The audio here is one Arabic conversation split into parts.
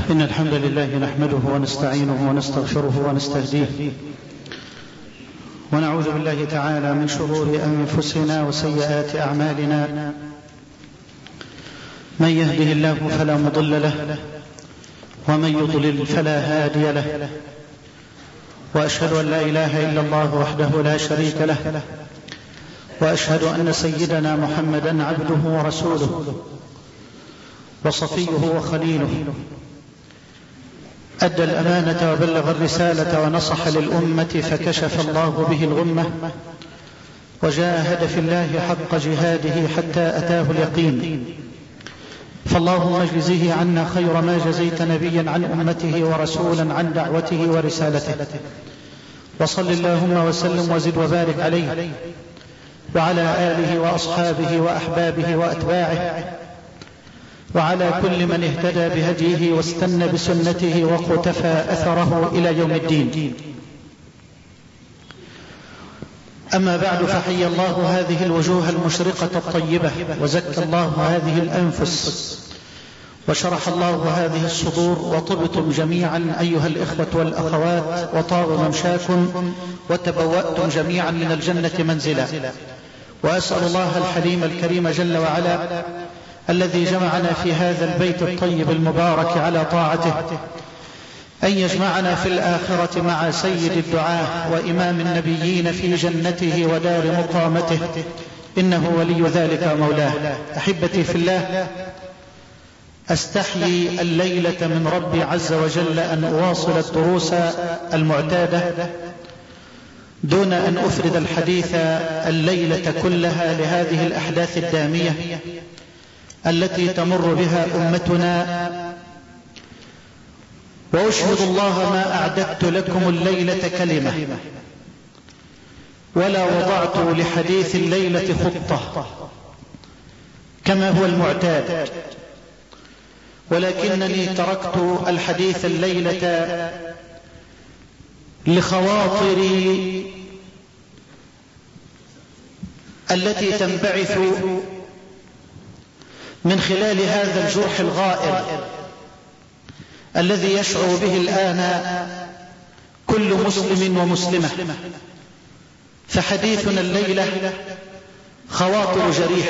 إن الحمد لله نحمده ونستعينه ونستغفره ونستهديه ونعوذ بالله تعالى من شرور أنفسنا وسيئات أعمالنا. من يهده الله فلا مضل له ومن يضلل فلا هادي له، وأشهد أن لا إله إلا الله وحده لا شريك له، وأشهد أن سيدنا محمدا عبده ورسوله وصفيه وخليله، أدى الأمانة وبلغ الرسالة ونصح للأمة فكشف الله به الغمة وجاهد في الله حق جهاده حتى أتاه اليقين. فاللهم اجزه عنا خير ما جزيت نبيا عن أمته ورسولا عن دعوته ورسالته، وصل اللهم وسلم وزد وبارك عليه وعلى آله وأصحابه وأحبابه وأتباعه وعلى كل من اهتدى بهديه واستنى بسنته وقتفى أثره إلى يوم الدين. أما بعد، فحي الله هذه الوجوه المشرقة الطيبة، وزكى الله هذه الأنفس، وشرح الله هذه الصدور، وطبتم جميعا أيها الإخوة والأخوات، وطاب ممشاكم، وتبوأتم جميعا من الجنة منزلا. وأسأل الله الحليم الكريم جل وعلا الذي جمعنا في هذا البيت الطيب المبارك على طاعته أن يجمعنا في الآخرة مع سيد الدعاة وإمام النبيين في جنته ودار مقامته، إنه ولي ذلك مولاه. أحبتي في الله، أستحيي الليلة من ربي عز وجل أن أواصل الدروس المعتادة دون أن أفرد الحديث الليلة كلها لهذه الأحداث الدامية التي تمر بها أمتنا. وأشهد الله ما أعددت لكم الليلة كلمة، ولا وضعت لحديث الليلة خطة كما هو المعتاد، ولكنني تركت الحديث الليلة لخواطري التي تنبعث من خلال هذا الجرح الغائر الذي يشعر به الآن كل مسلم ومسلمة. فحديثنا الليلة خواطر جريح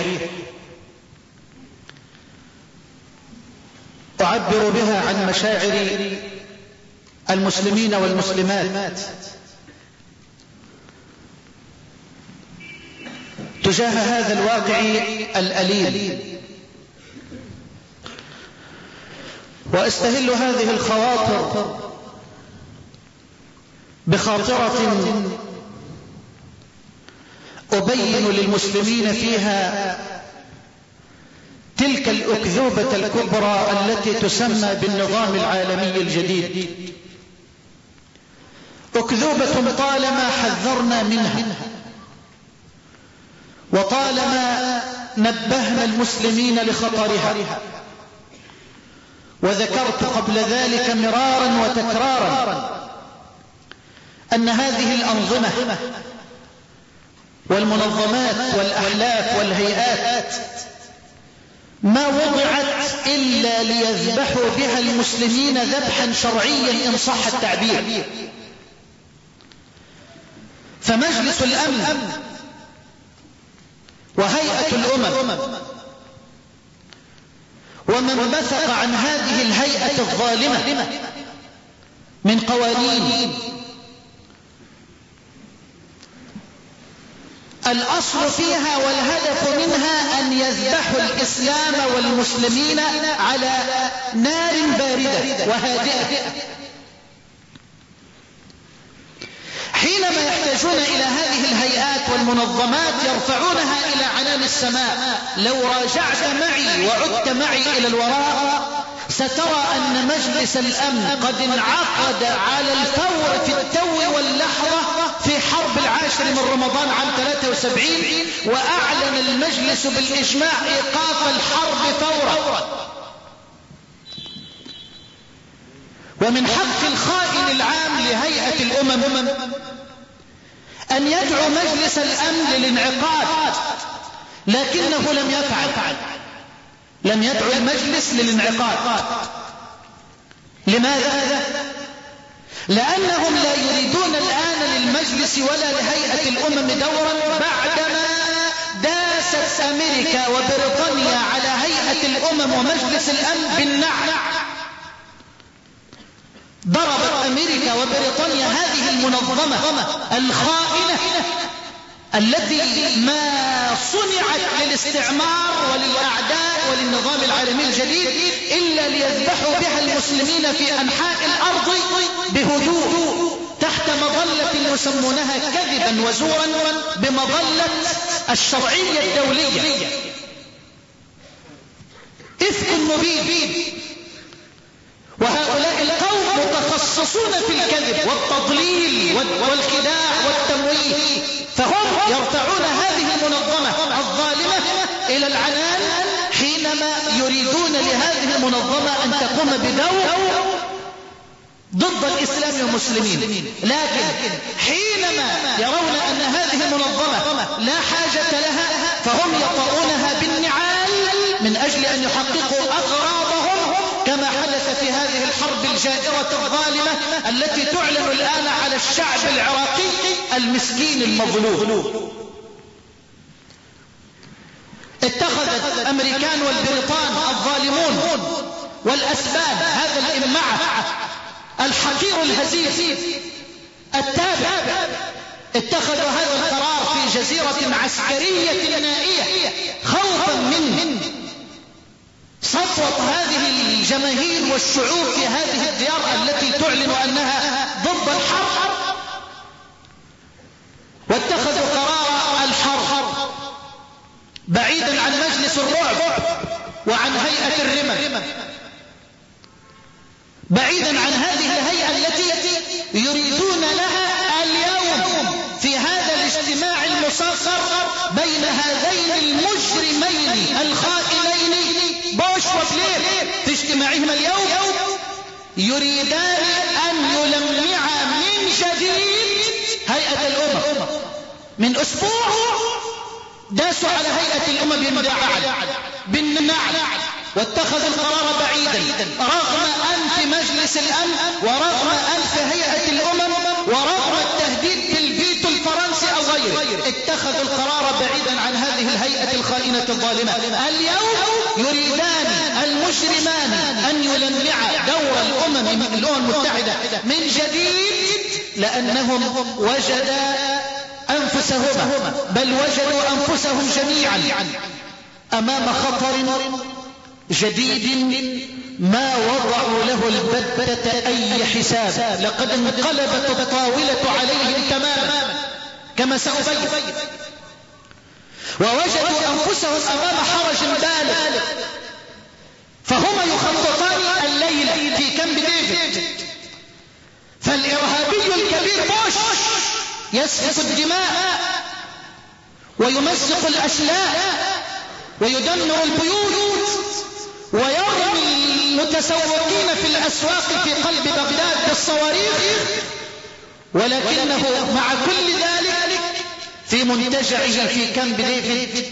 أعبر بها عن مشاعر المسلمين والمسلمات تجاه هذا الواقع الأليم. وأستهل هذه الخواطر بخاطرة أبين للمسلمين فيها تلك الأكذوبة الكبرى التي تسمى بالنظام العالمي الجديد، أكذوبة طالما حذرنا منها وطالما نبهنا المسلمين لخطرها، وذكرت قبل ذلك مرارا وتكرارا أن هذه الأنظمة والمنظمات والأحلاف والهيئات ما وضعت إلا ليذبحوا بها المسلمين ذبحا شرعيا إن صح التعبير. فمجلس الأمن وهيئة الأمم ومن بثق عن هذه الهيئة الظالمة من قوانين الأصل فيها والهدف منها أن يذبحوا الإسلام والمسلمين على نار باردة وهادئة. حينما يحتاجون إلى هذه الهيئات والمنظمات يرفعونها إلى عنان السماء. لو راجعت معي وعدت معي إلى الوراء سترى أن مجلس الأمن قد انعقد على الفور في التو واللحظة في حرب 10 من رمضان عام 73، وأعلن المجلس بالإجماع إيقاف الحرب فورا. ومن حق الخائن العام لهيئة الأمم أن يدعو مجلس الأمن للانعقاد، لكنه لم يفعل، لم يدعو المجلس للانعقاد. لماذا؟ لأنهم لا يريدون الآن للمجلس ولا لهيئة الأمم دورا بعدما داست أمريكا وبريطانيا على هيئة الأمم ومجلس الأمن بالنعل. ضربت أمريكا وبريطانيا هذه المنظمة الخائنة التي ما صنعت للاستعمار وللأعداء وللنظام العالمي الجديد إلا ليذبحوا بها المسلمين في أنحاء الأرض بهدوء تحت مظلة يسمونها كذبا وزورا بمظلة الشرعية الدولية. إفك مبين. وهؤلاء القوم متخصصون في الكذب والتضليل والخداع والتمويه، فهم يرفعون هذه المنظمة الظالمة إلى العنان حينما يريدون لهذه المنظمة أن تقوم بدور ضد الإسلام والمسلمين. لكن حينما يرون أن هذه المنظمة لا حاجة لها فهم يطؤونها بالنعال من أجل أن يحققوا أغراضهم، كما حدث في هذه الحرب الجائرة الظالمة التي تعلن الآن على الشعب العراقي المسكين المظلوم. اتخذت الأمريكان والبريطان الظالمون والأسباب هذا الإمعة الحقير الهزيل التابع، اتخذوا هذا القرار في جزيرة عسكرية نائية خوفا من سطوة هذه الجماهير والشعوب في هذه الديار التي تعلن أنها ضد الحرب، واتخذوا قرار الحرب بعيدا عن مجلس الرعب وعن هيئة الرمم، بعيدا عن هذه الهيئة التي يريدون لها اليوم في هذا الاجتماع المصغر بين هذين المجرمين الخائنين بوش وبلير في اجتماعهما اليوم يريدان أن يلمعا من جديد هيئة الأمم. من أسبوع داسوا على هيئة الأمم بالنعل واتخذوا القرار بعيدا رغم أنف مجلس الأمن ورغم أنف هيئة الأمم ورغم التهديد بالفيتو الفرنسي أو غيره. اتخذوا القرار بعيدا عن هذه الهيئة الخائنة الظالمة. اليوم يريدان المجرمان أن يلمع دور الأمم المتحدة من جديد لأنهم وجدا أنفسهما بل وجدوا أنفسهم جميعا أمام خطر جديد ما وضعوا له البتة أي حساب. لقد انقلبت الطاولة عليهم تماما كما سأبين، ووجدوا أنفسهم أمام حرج بالغ، فهما يخططان الليل في كامب ديفيد، فالإرهابي الكبير بوش يسفك الدماء ويمزق الأشلاء ويدمر البيوت ويرمي المتسوقين في الأسواق في قلب بغداد بالصواريخ، ولكنه مع كل ذلك في منتجعه في كامب ديفيد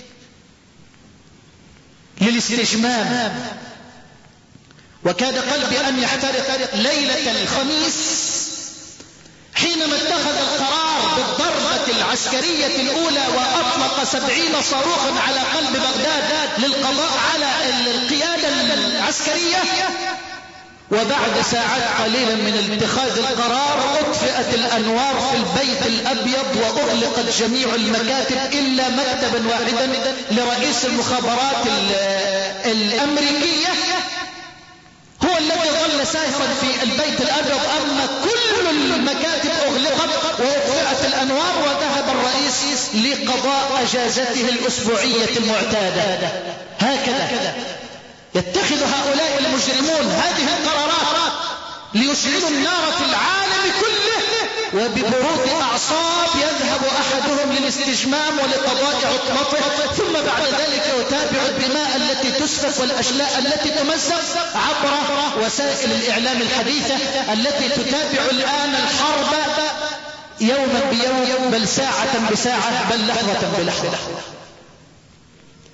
للاستجمام. وكاد قلبي أن يحترق ليلة الخميس حينما اتخذ القرار بالضربة العسكرية الأولى وأطلق 70 صاروخا على قلب بغداد للقضاء على القيادة العسكرية. وبعد ساعات قليلة من اتخاذ القرار أطفئت الأنوار في البيت الأبيض وأغلقت جميع المكاتب إلا مكتبا واحدا لرئيس المخابرات الأمريكية هو الذي ظل ساهرا في البيت الأبيض. أما كل المكاتب أغلقت وأطفئت الأنوار وذهب الرئيس لقضاء أجازته الأسبوعية المعتادة. هكذا يتخذ هؤلاء المجرمون هذه القرارات ليشعلوا النار في العالم كله، وببرود أعصاب يذهب أحدهم للاستجمام ولقضاء عطلته، ثم بعد ذلك يتابع الدماء التي تسفك والأشلاء التي تمزق عبر وسائل الإعلام الحديثة التي تتابع الآن الحرب يوما بيوم بل ساعة بساعة بل لحظة بلحظة.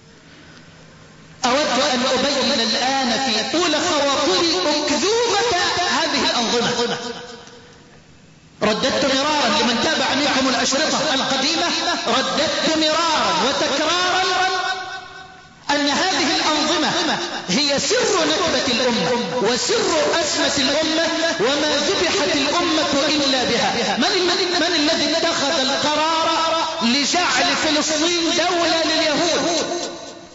أود أن أبين الآن في أولى خواطري أكذوبة رددت مرارا لمن تابع منكم الأشرطة القديمة، رددت مرارا وتكرارا أن هذه الأنظمة هي سر نكبة الأمة وسر أزمة الأمة، وما ذبحت الأمة إلا بها. من الذي اتخذ القرار لجعل فلسطين دولة لليهود؟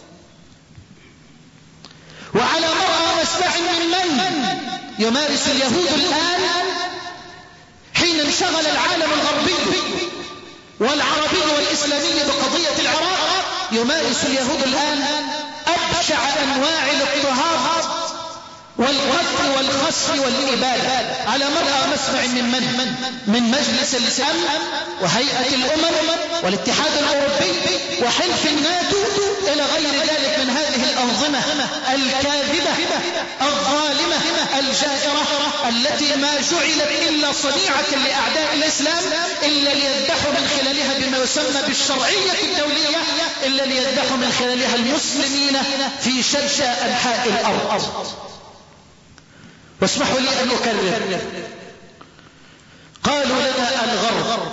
وعلى مرأى مسمع من يمارس اليهود الآن حين انشغل العالم الغربي والعربي والإسلامي بقضية العراق، يمارس اليهود الآن أبشع أنواع الاضطهاد والقتل والخسف والإبادة على مرأى مسمع من مجلس الأمن وهيئة الأمم والاتحاد الأوروبي وحلف الناتو إلى غير ذلك من هذه الأنظمة الكاذبة الظالمة الجائرة التي ما جعلت إلا صنيعة لأعداء الإسلام إلا ليذبحوا من خلالها بما يسمى بالشرعية الدولية، إلا ليذبحوا من خلالها المسلمين في شتى أنحاء الأرض. واسمحوا لي أن أكرر، قالوا لنا الغرب،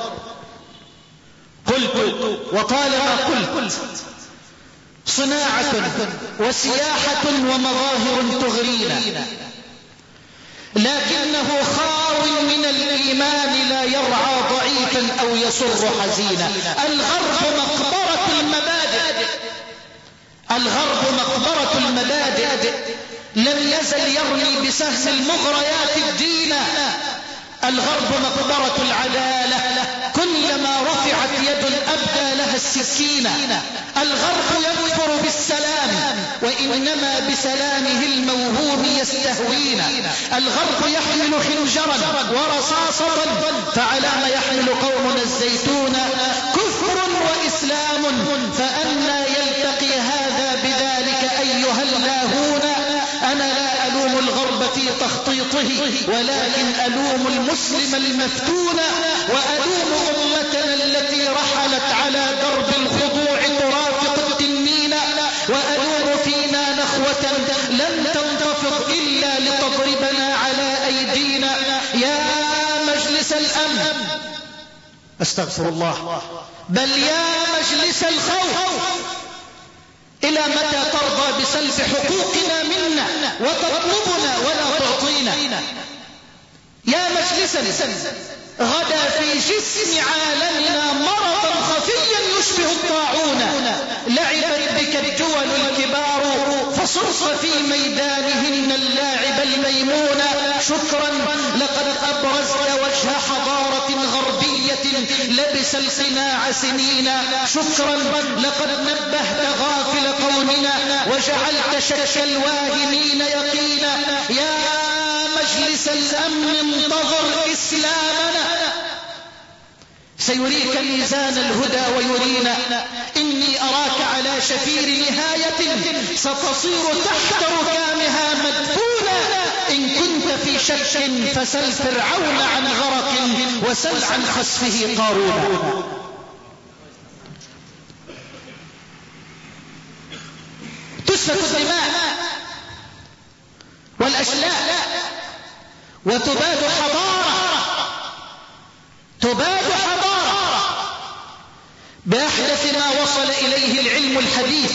قلت وطالما قلت صناعة وسياحة ومظاهر تغرينا، لكنه خاو من الإيمان لا يرعى ضعيفا أو يسر حزينا. الغرب مقبرة المبادئ، الغرب مقبرة المبادئ، لم يزل يرمي بسهم المغريات الدين. الغرب مقبرة العدالة، كلما رفعت يد أبدى لها السكينة. الغرب يكفر بالسلام وإنما بسلامه الموهوم يستهوينا. الغرب يحمل خنجرا ورصاصة، فعلى ما يحمل قومنا الزيتون كفر وإسلام، فأنا يلتقي هذا بذلك أيها اللاهون. أنا لا ألوم الغرب في تخطيطه، ولكن ألوم المسلم المفتون، وألوم أمتنا التي رحلت على درب الخضوع ترافق التنين، وألوم فينا نخوة لم تنتفض إلا لتضربنا على أيدينا. يا مجلس الأمن، أستغفر الله، بل يا مجلس الخوف، إلى متى ترضى بسلب حقوقنا منا وتطلبنا ولا تعطينا؟ يا مجلسا غدا في جسم عالمنا مرضا خفيا يشبه الطاعون، لعبت بك الدول الكبار فصرت في ميدانهن اللاعب الميمون. شكرا، لقد أبرزت وجه حضارة غربية لبس القناع سنين. شكرا، لقد نبهت غافل قومنا وجعلت شك الواهمين يقينا. يا مجلس الأمن، انتظر إسلامنا، سيريك ميزان الهدى ويرينا. إني أراك على شفير نهاية ستصير تحت ركامها مدفونا. إن كنت في شك فسل فرعون عن غرق وسل عن خسفه قارون. تسفك الدماء والأشلاء وتباد حضارة، تباد حضارة بأحدث ما وصل إليه العلم الحديث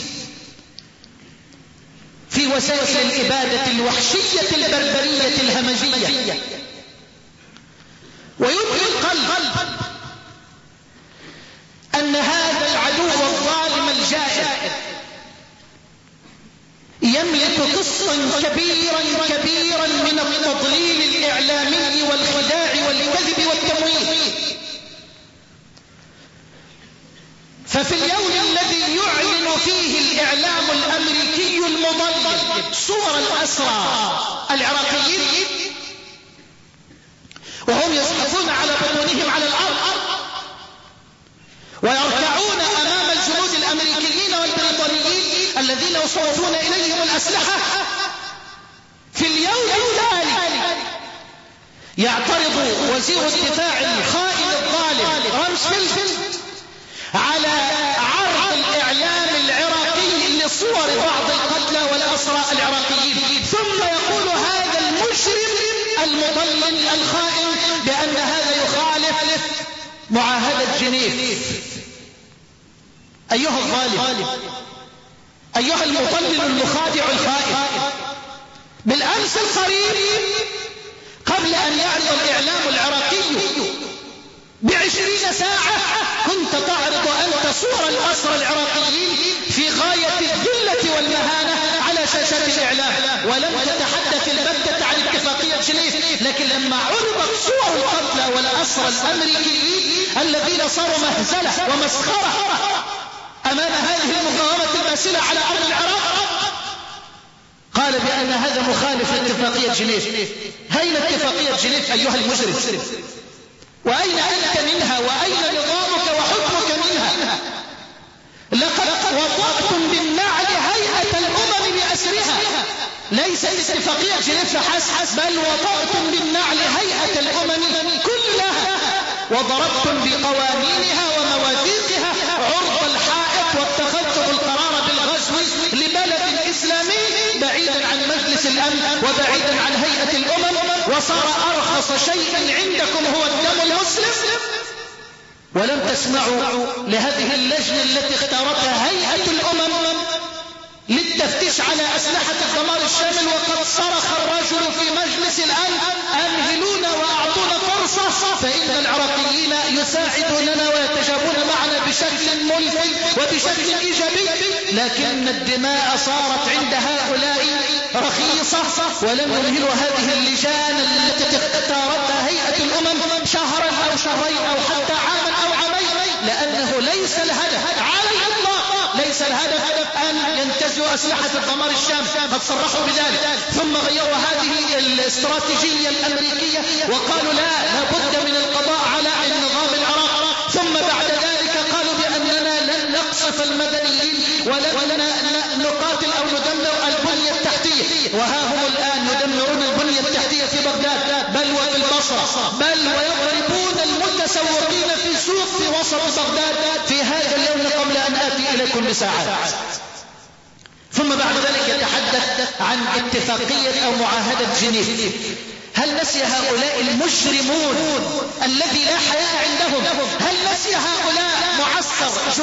في وسائل الإبادة الوحشية البربرية الهمجية. ويبكي القلب أن هذا العدو الظالم الجائر يملك قسطا كبيرا من التضليل الإعلامي والخداع والكذب والتمويل. ففي اليوم الذي يعلن فيه الإعلام الأمريكي المضلل صور الأسرى العراقيين وهم يزحفون على بطونهم على الأرض ويركعون أمام الجنود الأمريكيين والبريطانيين الذين يصوتون إليهم الأسلحة، في اليوم ذلك يعترض وزير الدفاع الخائن الظالم رامسفيلد على عرض الإعلام العراقي لصور بعض القتلى والأسرى العراقيين، ثم يقول هذا المجرم المضلل الخائن بأن هذا يخالف معاهدة جنيف. أيها الظالم، أيها المضلل المخادع الخائن، بالأمس القريب قبل أن يعرض الإعلام العراقي ب20 ساعة كنت تعرض أنت صور الأسرى العراقيين في غاية الذلة والمهانة على شاشات الإعلام، ولم تتحدث البتة عن اتفاقية جنيف. لكن لما عرضت صور القتلى والأسرى الأمريكيين الذين صاروا مهزلة ومسخرة أمام هذه المقاومة الباسلة على أرض العراق، قال بأن هذا مخالف لاتفاقية جنيف. أين اتفاقية جنيف أيها المجرم؟ وأين أنت منها؟ وأين نظامك وحكمك منها؟ لقد وطأتم بالنعل هيئة الأمم بأسرها، ليس اتفاقية جنيف فحسب، بل وطأتم بالنعل هيئة الأمم كلها، وضربتم بقوانينها ومواثيقها عرض الحائط، واتخذتم القرار بالغزو لبلد إسلامي بعيدا عن مجلس الأمن وبعيدا عن هيئة الأمم، وصار أرخص شيء عندكم هو الدم المسلم. ولم تسمعوا لهذه اللجنة التي اختارتها هيئة الأمم للتفتيش على أسلحة الدمار الشامل، وقد صرخ الرجل في مجلس الأمن: أمهلونا وأعطونا فرصة، فإن العراقيين يساعدوننا ويتجابون معنا بشكل ملفي وبشكل إيجابي. لكن الدماء صارت عند هؤلاء رخيصة، ولم يمهلوا هذه اللجان التي اختارتها هيئة الأمم شهرا أو شهرين أو حتى عاما أو عامين، لأنه ليس الهدف على الإطلاق، ليس الهدف أن ينتزعوا أسلحة الدمار الشام، قد صرحوا بذلك. ثم غيروا هذه الاستراتيجية الأمريكية وقالوا لا بد من القضاء على النظام العراقي. ثم بعد ذلك قالوا بأننا لن نقصف المدنيين ولن نقاتل أو ندمر البنية التحتية، وها هم الآن يدمرون البنية التحتية في بغداد بل وفي البصرة، بل ويضربون المتسوقين في سوق في وسط بغداد في هذا اليوم قبل أن آتي إليكم بساعات. ثم بعد ذلك يتحدث عن اتفاقية أو معاهدة جنيف. هل نسي هؤلاء المجرمون الذي لا حياء عندهم، هل نسي هؤلاء معسكر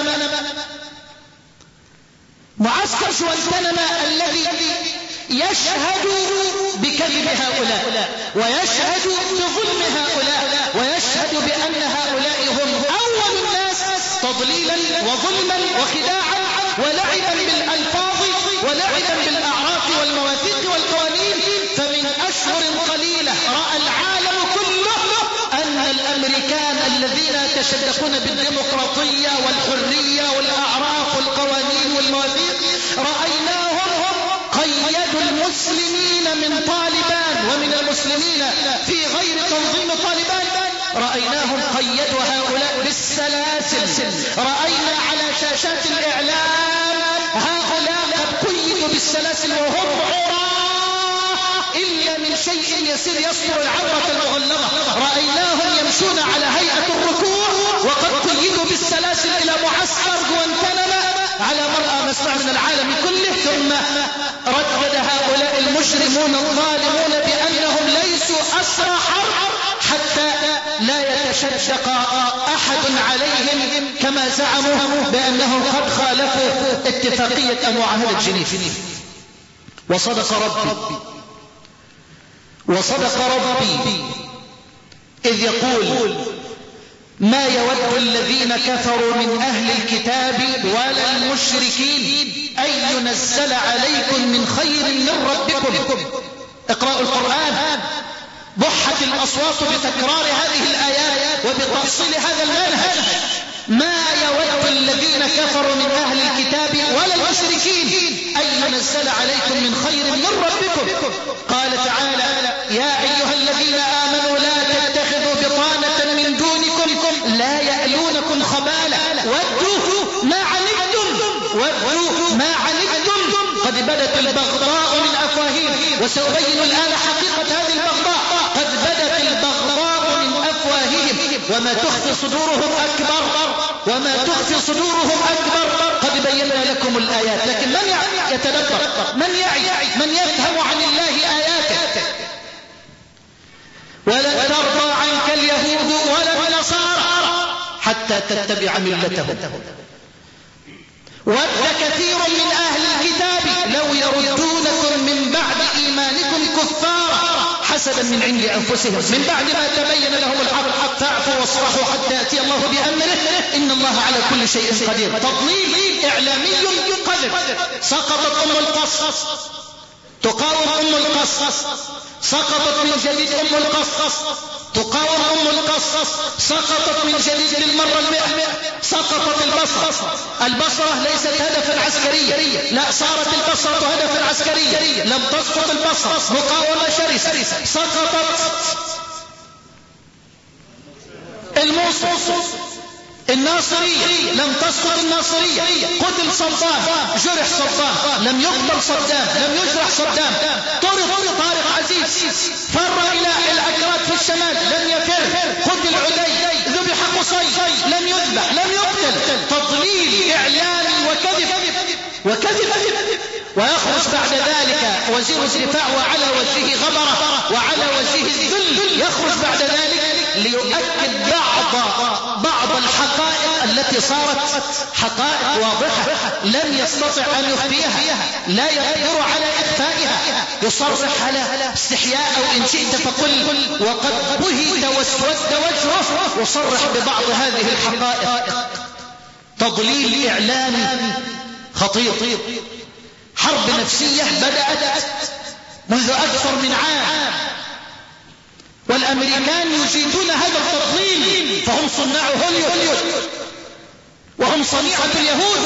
جوانتاناما الذي يشهد بكذب هؤلاء ويشهد بظلم هؤلاء ويشهد بأن هؤلاء هم أول الناس تضليلا وظلما وخداعا ولعبا بالألفاظ ولعبا بالأعراف والمواثيق والقوانين. فمن أشهر قليلة رأى العالم كله أن الأمريكان الذين يتشدقون بالديمقراطية والحرية والأعراف والقوانين والمواثيق رأيناهم قيدوا المسلمين من طالبان ومن المسلمين في غير تنظيم طالبان، رأيناهم قيدوا هؤلاء بالسلاسل. رأينا على شاشات الإعلام هؤلاء قد قيدوا بالسلاسل وهم عراة إلا من شيء يسير يستر العورة المغلظة. رأيناهم يمشون على هيئة الركوع وقد قيدوا بالسلاسل إلى معسكر جوانتاناما على مرأى مسمع من العالم كله. ثم ردد هؤلاء المجرمون الظالمون بأنهم ليسوا أسرى حرب حتى لا يتشدق أحد عليهم كما زعموا بأنهم قد خالفوا اتفاقية معاهدة جنيف. وصدق ربي إذ يقول: ما يود الذين كفروا من أهل الكتاب ولا المشركين أن ينزل عليكم من خير من ربكم. اقرأوا القرآن. ضحت الأصوات بتكرار هذه الآيات وبتأصيل هذا المنهج. ما يود الذين كفروا من أهل الكتاب ولا المشركين أن ينزل عليكم من خير من ربكم. قال تعالى: يا أيها الذين آمنوا لا تتخذوا بطانة من دونكم لا يألونكم خبالا ودوا ما عنتم قد بدت البغضاء من أفواههم. وسأبين الآن حقيقة هذه البغضاء. قد بدت البغضاء من أفواههم وما تخفي صدورهم أكبر. قد بينا لكم الآيات، لكن من يتدبر، من يعي، من يفهم عن الله آياته. ولن ترضى عنك اليهود ولا النصارى حتى تتبع ملتهم. ود كثير من أهل الكتاب لو يردونكم من بعد إيمانكم كفارا حسدا من عند أنفسهم من بعد ما تبين لهم الحق فاعفوا واصفحوا حتى يأتي الله بأمره إن الله على كل شيء قدير. تضليل إعلامي قذر. سقطت أم القصص تقاوم أم القصص، سقطت من جديد أم القصص تقاوم أم القصص، سقطت من جديد للمرة 100. سقطت البصرة ليست هدفا عسكريا، لا صارت البصرة هدفا عسكريا. لم تسقط البصرة، مقاومة شرسة. سقطت الموصل الناصرية، لم تسقط الناصرية. قتل صدام، جرح صدام، لم يقتل صدام، لم يجرح صدام. طرد طارق عزيز، فر إلى الأكراد في الشمال، لم يفر. قتل عدي، ذبح قصي، لم يذبح، لم يقتل. تضليل إعلامي وكذب. ويخرج بعد ذلك وزير الدفاع وعلى وجهه غبرة وعلى وجهه الذل، يخرج بعد ذلك ليؤكد بعض الحقائق التي صارت حقائق واضحة لم يستطع أن يخفيها، لا يقدر على إخفائها. يصرح على استحياء أو إن شئت فقل وقد بهت واسود وجهه، يصرح ببعض هذه الحقائق. تضليل إعلامي خطير. حرب نفسية بدأت منذ أكثر من عام، والأمريكان يجيدون هذا التضليل، فهم صناع هوليود وهم صنيعة اليهود.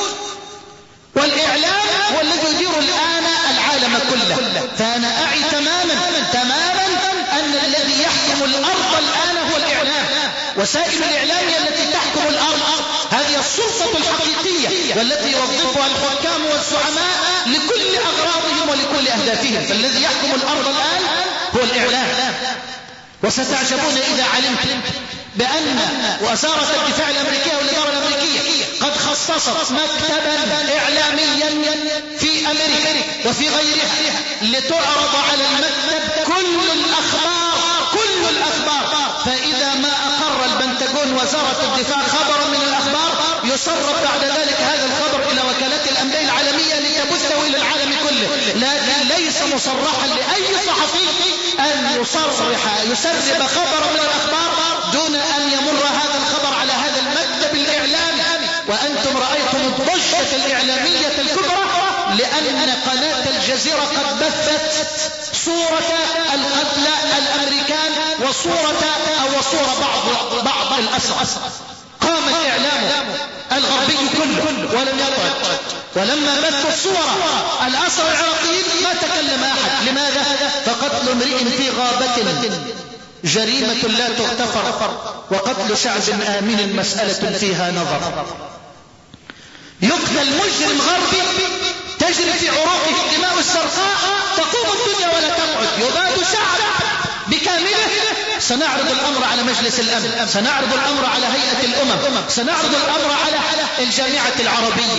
والإعلام هو الذي يدير الآن العالم كله. فأنا أعي تماما أن الذي يحكم الأرض الآن هو الإعلام. وسائل الإعلام التي تحكم الأرض هذه السلطة الحقيقية والتي يوظفها الحكام والزعماء لكل أغراضهم ولكل أهدافهم. فالذي يحكم الأرض الآن هو الإعلام. وستعجبون إذا علمت بأن وزارة الدفاع الأمريكية والإدارة الأمريكية قد خصصت مكتبا إعلاميا في أمريكا وفي غيرها لتعرض على المكتب كل الأخبار. فإذا ما أقر البنتاغون وزارة الدفاع خبرا من الأخبار يسرب بعد ذلك هذا الخبر إلى وكالات الأنباء العالمية لتبثه إلى العالم كله. لكن ليس مصرحا لأي صحفي أن يسرب خبرا من الأخبار دون أن يمر هذا الخبر على هذا المكتب الإعلامي. وأنتم رأيتم الضجة الإعلامية الكبرى لأن قناة الجزيرة قد بثت صورة القتلى الأمريكان وصورة بعض الأسرى. قام الإعلام الغربي كله ولم يقعد، ولما بثوا الصورة الأسرى العراقيين ما تكلم أحد. لماذا؟ فقتل امرئ في غابة جريمة لا تغتفر، وقتل شعب آمن مسألة فيها نظر. يقتل مجرم غربي تجري في عروقه الدماء السرقاء، تقوم الدنيا ولا تقعد. يباد شعب بكامله. سنعرض الأمر على مجلس الأمن، سنعرض الأمر على هيئة الأمم، سنعرض الأمر على الجامعة العربية.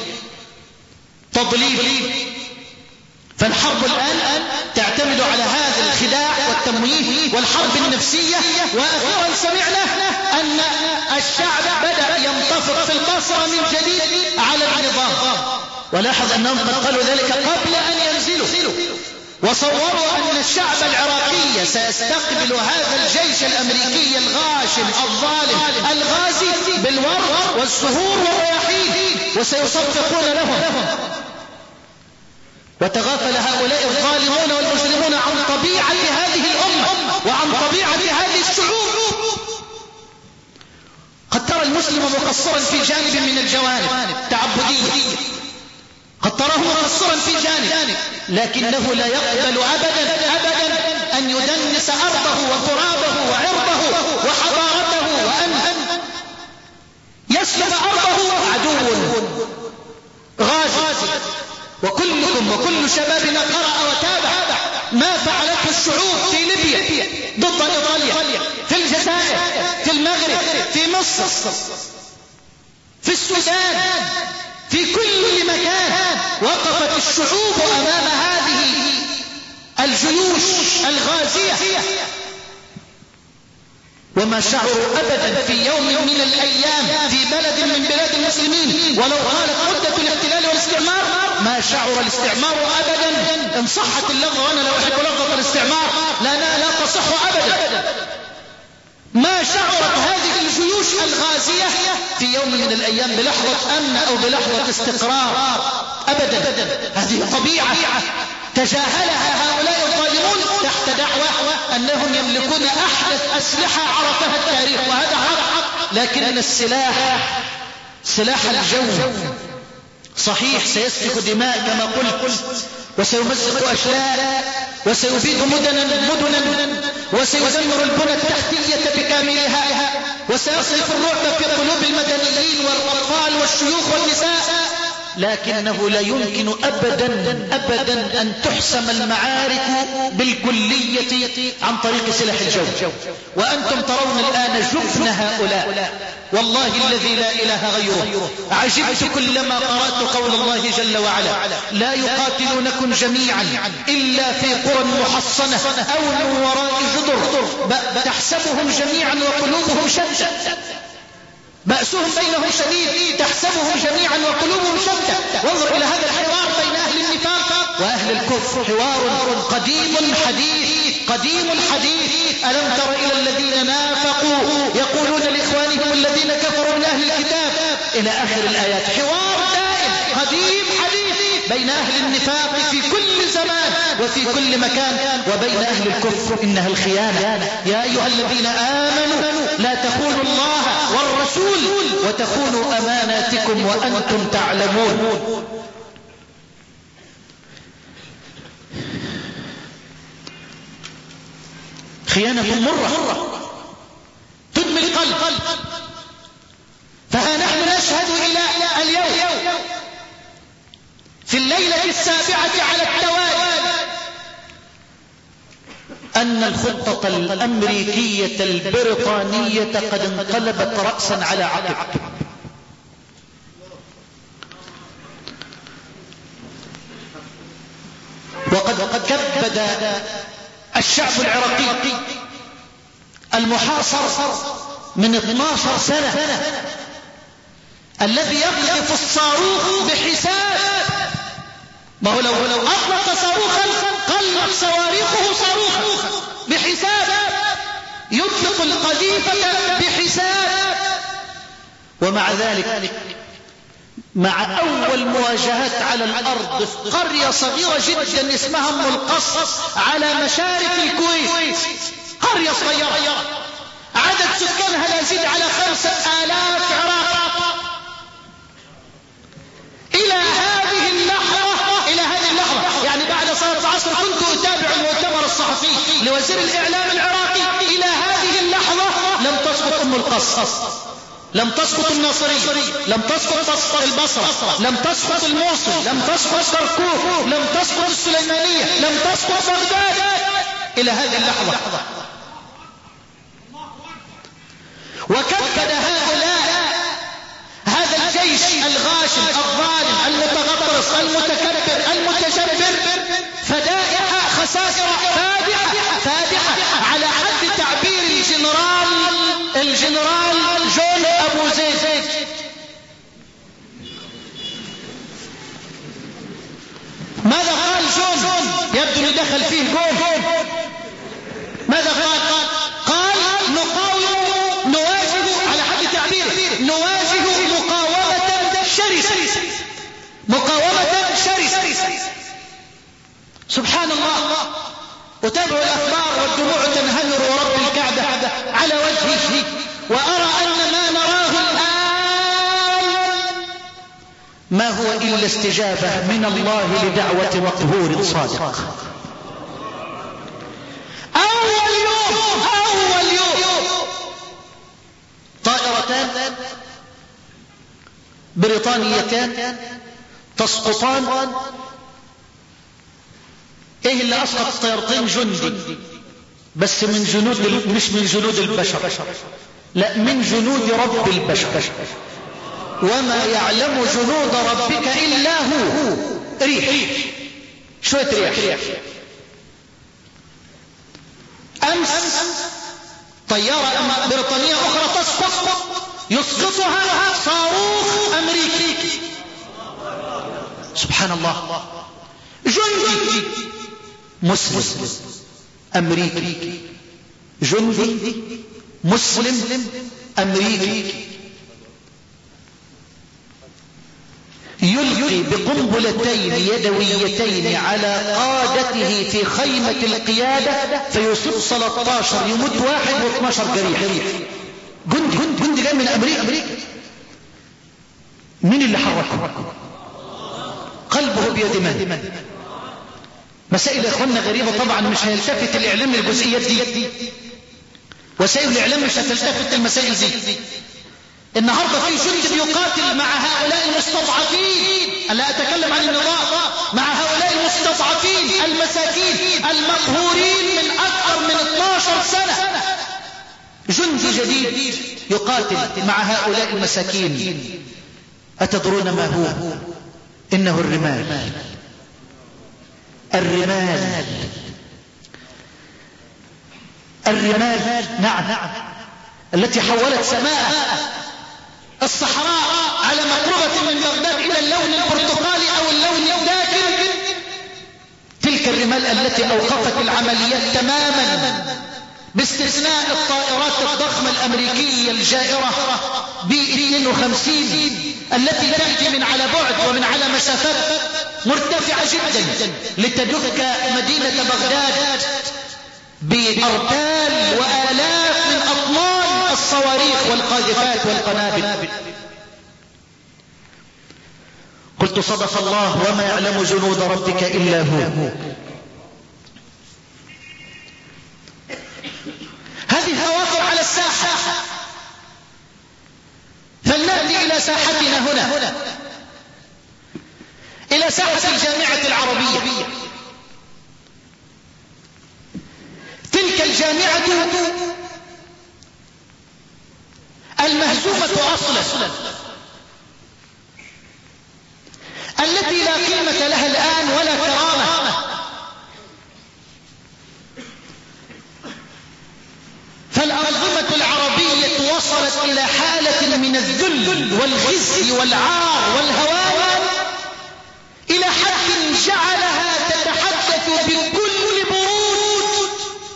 تضليل. فالحرب الآن تعتمد على هذا الخداع والتمويه والحرب النفسية. وأخيرا سمعنا أن الشعب بدأ ينتفض في البصرة من جديد على النظام. ولاحظ أنهم قد قالوا ذلك قبل أن ينزلوا، وصوروا أن الشعب العراقي سيستقبل هذا الجيش الأمريكي الغاشم الظالم الغازي بالورد والزهور والرياحين وسيصفقون لهم. وتغافل هؤلاء الظالمون والمجرمون عن طبيعة هذه الأمة وعن طبيعة هذه الشعوب. قد ترى المسلم مقصرا في جانب من الجوانب تعبدية، قد تراه مقصرا في جانب، لكنه لا يقبل أبدا أن يدنس أرضه وترابه وعرضه وحضارته وأن يسلب أرضه عدو غازي. وكلكم وكل شبابنا قرأ وتابع ما فعلته الشعوب في ليبيا ضد إيطاليا، في الجزائر، في المغرب، في مصر، في السودان، في كل مكان. وقفت الشعوب أمام هذه الجيوش الغازية وما شعروا أبدا في يوم من الأيام في بلد من بلاد المسلمين ولو طالت مدة الاحتلال والاستعمار ما شعر الاستعمار أبدا، إن صحت اللفظة، وأنا لا أحب لفظة الاستعمار لا تصح أبدا، ما شعرت هذه الجيوش الغازية في يوم من الأيام بلحظة أمن أو بلحظة استقرار أبدا. هذه طبيعة تجاهلها هؤلاء الظالمون تحت دعوة أنهم يملكون أحدث أسلحة عرفها التاريخ، وهذا حق. لكن السلاح سلاح الجو صحيح سيسفك دماء كما قلت، وسيمزق أشلاء، وسيبيد مدنا وسيدمر البنى التحتية بكاملها، وسيصرف الرعب في قلوب المدنيين والأطفال والشيوخ والنساء. لكنه لا يمكن أبدا أن تحسم المعارك بالكلية عن طريق سلاح الجو. وأنتم ترون الآن جبن هؤلاء، والله الذي لا إله غيره عجبت كلما قرأت قول الله جل وعلا: لا يقاتلونكم جميعا إلا في قرى محصنة أو من وراء جدر تحسبهم جميعا وقلوبهم شتى، بأسهم بينهم شديد، تحسبهم جميعا وقلوبهم شتى. وانظر إلى هذا الحوار بين أهل النفاق وأهل الكفر، حوار قديم الحديث. ألم تر إلى الذين نافقوا يقولون لإخوانهم الذين كفروا من أهل الكتاب إلى آخر الآيات. حوار دائم قديم حديث بين أهل النفاق في كل زمان وفي كل مكان وبين أهل الكفر، إنها الخيانة. يا أيها الذين آمنوا لا تخونوا الله والرسول وتخونوا أماناتكم وأنتم تعلمون. خيانة مرة تدمي القلب. فها نحن نشهد إلى اليوم في الليلة 7 على التوالي أن الخطة الأمريكية البريطانية قد انقلبت رأسا على عقب. وقد كبد الشعب العراقي المحاصر من 12 سنة الذي يقذف الصاروخ بحساب، ما هو لو أطلق صاروخا قلت صواريخه صاروخا بحساب، يطلق القذيفة بحساب. ومع ذلك مع أول مواجهات على الأرض في قرية صغيرة جدا اسمها أم القص على مشارف الكويت، قرية صغيرة عدد سكانها لا يزيد على 5000 عراق. إلى هذه اللحظة يعني بعد صلاة العصر كنت أتابع المؤتمر الصحفي لوزير الإعلام العراقي، إلى هذه اللحظة لم تسقط أم القص، لم تسقط الناصرية، لم تسقط البصرة، لم تسقط الموصل، لم تسقط كركوك، لم تسقط السليمانية، لم تسقط بغداد. إلى هذه اللحظة. وكبد هذا الجيش الغاشم الظالم المتغطرس المتكبر المتجبر فدائح خسائر فادحة على حد تعبير الجنرال جون أبو زيد. ماذا قال جون؟ يبدو أنه دخل فيه جون. ماذا قال نقاوم، نواجه على حد تعبيره، نواجه مقاومة شرسة. سبحان الله. أتابع الأخبار والدموع تنهمر ورب الكعبة على وجهه، وأرى أن ما نراه الآن ما هو إلا استجابة من الله لدعوة مقهور صادق. أول يوم طائرتان بريطانيتان تسقطان. ايه اللي اسقط الطيارتين؟ جندي، بس من جنود، مش من جنود البشر، لا من جنود رب البشر. وما يعلم جنود ربك الا هو. ريح، شوية ريح. امس طيارة بريطانية أخرى تسقط يسقطها صاروخ أمريكي. سبحان الله. جندي مسلم أمريكي، جندي مسلم أمريكي يلقي بقنبلتين يدويتين على قادته في خيمة القيادة فيصيب 13 يموت 1 و12 جريح. جندي جاي من أمريكا. مين اللي حركه؟ قلبه بيد من؟ مسائل يا اخوانا غريبة طبعا، مش هيلتفت الإعلام للجزئيات دي، وسائل الإعلام مش هتلتفت المسائل دي. النهاردة في جندي بيقاتل مع هؤلاء المستضعفين، ألا أتكلم عن النظام، مع هؤلاء المستضعفين المساكين المقهورين من أكثر من 12 سنة. جندي جديد يقاتل مع هؤلاء المساكين. أتدرون ما هو؟ إنه الرمال. نعم، التي حولت سماء الصحراء على مقربة من بغداد إلى اللون البرتقالي أو اللون الداكن. تلك الرمال التي أوقفت العمليات تماما باستثناء الطائرات الضخمة الأمريكية الجائرة B-52 التي تأتي من على بعد ومن على مسافات مرتفعة جدا لتدك مدينة بغداد بأرتال وآلاف من أطنان الصواريخ والقاذفات والقنابل. قلت صدق الله وما يعلم جنود ربك إلا هو. هذه الخواطر على الساحة، فلنأتي إلى ساحتنا هنا، إلى ساحة الجامعة العربية. تلك الجامعة المهزومة أصلا، التي لا قيمة لها الآن ولا كرامة، فالأنظمة العربية وصلت إلى حالة من الذل والخزي والعار والهوان إلى حد جعلها تتحدث بكل برود: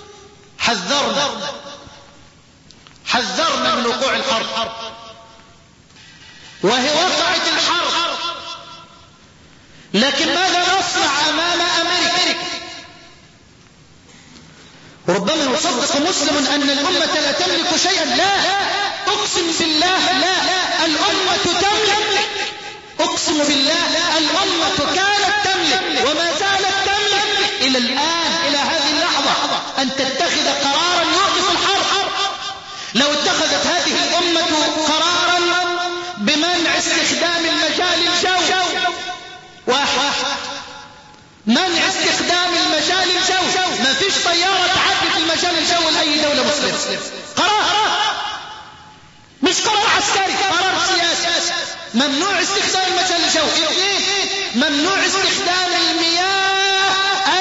حذرنا من وقوع الحرب. وهي وقعت الحرب، لكن ماذا نصنع أمام أمريكا؟ ربما يصدق مسلم أن الأمة لا تملك شيئا. لا، أقسم بالله لا، الأمة تملك. أقسم بالله الأمة كانت تملك وما زالت تملك إلى الآن، إلى هذه اللحظة، أن تتخذ قرارا يوقف الحرب. لو اتخذت هذه الأمة قرارا بمنع استخدام المجال الجوي، منع استخدام المجال الجوي، ما فيش طيارة تعدي في المجال الجوي لأي دولة مسلمة. قرار مش قرار عسكري، قرار سياسي. ممنوع استخدام المجال الجوي. ممنوع استخدام المياه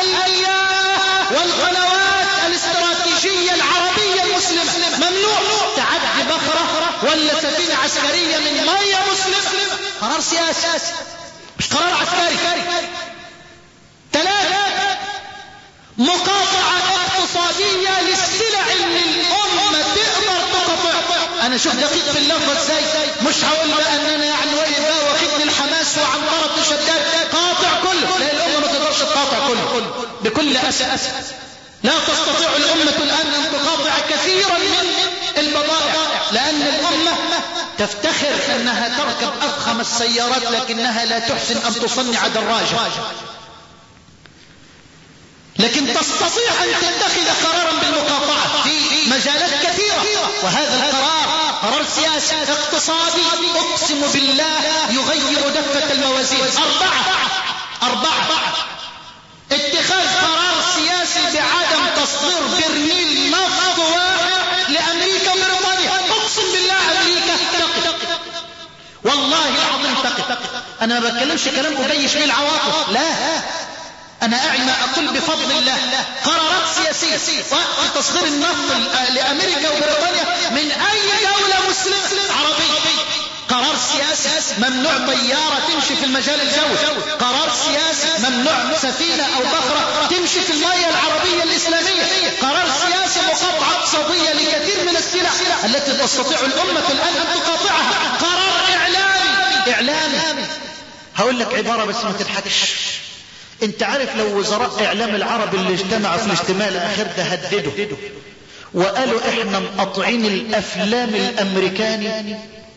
والقنوات الاستراتيجية العربية المسلمة. ممنوع تعدي بخرة ولا سفينة عسكرية من مياه مسلمة. قرار سياسي مش قرار عسكري. 3 مقاطعة اقتصادية للسلع اللي الأمة تقدر تقطع. أنا شوف دقيق في اللفظ ازاي، مش هقول بقى أن أنا يعني واخدني الحماس وعنبرة شداد قاطع كله. لا، الأمة ما تقدرش تقاطع كله بكل أسف. لا تستطيع الأمة الآن أن تقاطع كثيرا من البضائع، لأن الأمة تفتخر أنها تركب أفخم السيارات لكنها لا تحسن أن تصنع دراجة، لكن تستطيع أن تتخذ قرارا بالمقاطعة في مجالات كثيرة. وهذا قرار سياسي اقتصادي أقسم بالله يغير دفة الموازين. 4 اتخاذ قرار سياسي بعدم تصدير برميل نفط واحد لأمريكا وبريطانيا. أقسم بالله أمريكا تقف، والله العظيم تقف. أنا ما بتكلمش كلام أبيش به العواطف، لا، أنا أعي ما أقول بفضل الله. قرارات سياسية وقف تصدير النفط لأمريكا وبريطانيا من أي دولة مسلمة عربية. قرار سياسي ممنوع طيارة تمشي في المجال الجوي، قرار سياسي ممنوع سفينة أو بخرة تمشي في المياه العربية الإسلامية، قرار سياسي مقاطعة اقتصادية لكثير من السلع التي تستطيع الأمة الآن أن تقاطعها، قرار إعلامي. هقول لك عبارة بس ما تضحكش. انت عارف لو وزراء اعلام العرب اللي اجتمعوا في الاجتماع الاخير ده هددوا وقالوا احنا مقاطعين الافلام الامريكاني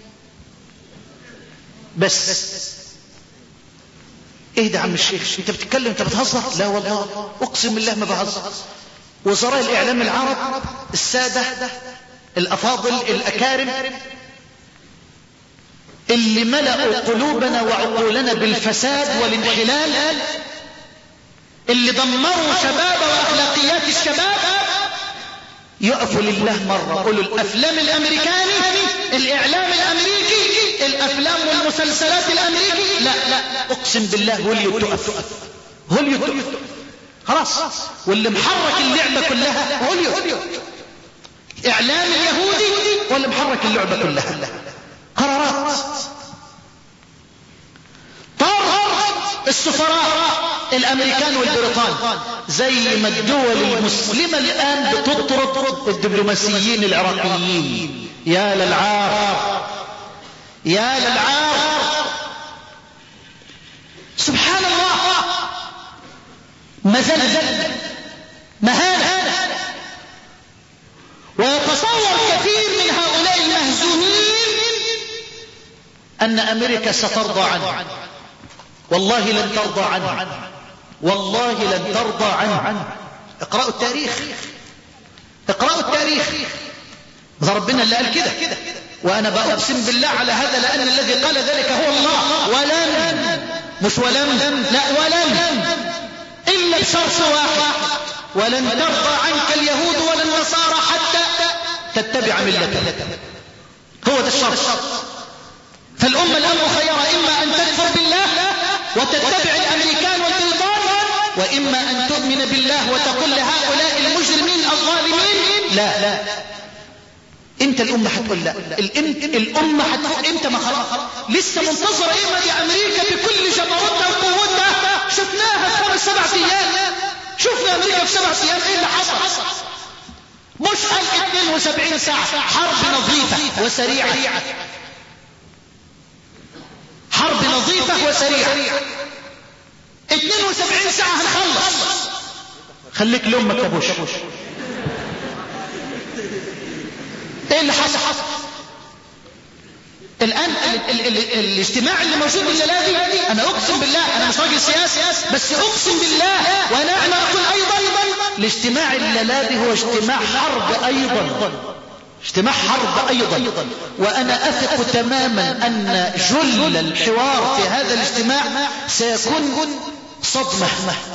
بس، ايه ده عم الشيخ انت بتتكلم انت بتهزر؟ لا والله اقسم بالله ما بهزر. وزراء الاعلام العرب السادة الافاضل الاكارم اللي ملأوا قلوبنا وعقولنا بالفساد والانحلال، اللي دمروا شباب واخلاقيات الشباب، يقفوا لله مرة قولوا الافلام الامريكاني، الاعلام الامريكي، الافلام والمسلسلات الامريكي، لا اقسم بالله هوليود تقف خلاص. واللي محرك اللعبة كلها هوليود، اعلام اليهودي واللي محرك اللعبة كلها قرارات. طرد السفراء الامريكان والبريطان زي ما الدول المسلمة الان بتطرد الدبلوماسيين العراقيين. يا للعار يا للعار. سبحان الله، مذلة مهانة. ويتصور كثير من هؤلاء المهزومين أن أمريكا سترضى عنه. والله لن ترضى عنه، والله لن ترضى عنه. اقرأوا التاريخ، اقرأوا التاريخ. ده ربنا اللي قال كده، وأنا بأقسم بالله على هذا لأن الذي قال ذلك هو الله. ولن، مش ولم، لا ولن، إلا بشرط واحد: ولن ترضى عنك اليهود ولا النصارى حتى تتبع ملتهم. هو ده الشرط. فالأمة الآن مخيرة: إما أن تكفر بالله وتتبع الأمريكان والبريطان، وإما أن تؤمن بالله وتقول لهؤلاء المجرمين الظالمين لا. انت الأمة هتقول لا. الأمة هتقول امتى؟ ما خلاص لسه منتظرة ايه؟ ما دي أمريكا بكل جبروتها وقوتها شفناها في 5-7 أيام. شفنا أمريكا في 7 أيام ايه اللي حصل؟ مش 72 ساعة حرب نظيفة وسريعة، حرب نظيفة وسريعة. 72 ساعة هنخلص. خليك لأمك يا بوش. ايه اللي حصل؟ الآن الاجتماع اللي موجود الليلة دي، أنا أقسم بالله، أنا مش راجل سياسي بس أقسم بالله وأنا أقول أيضا الاجتماع الليلة دي هو اجتماع حرب أيضا، اجتماع حرب أيضا. وأنا أثق تماما أن جل الحوار في هذا الاجتماع سيكون صدمة.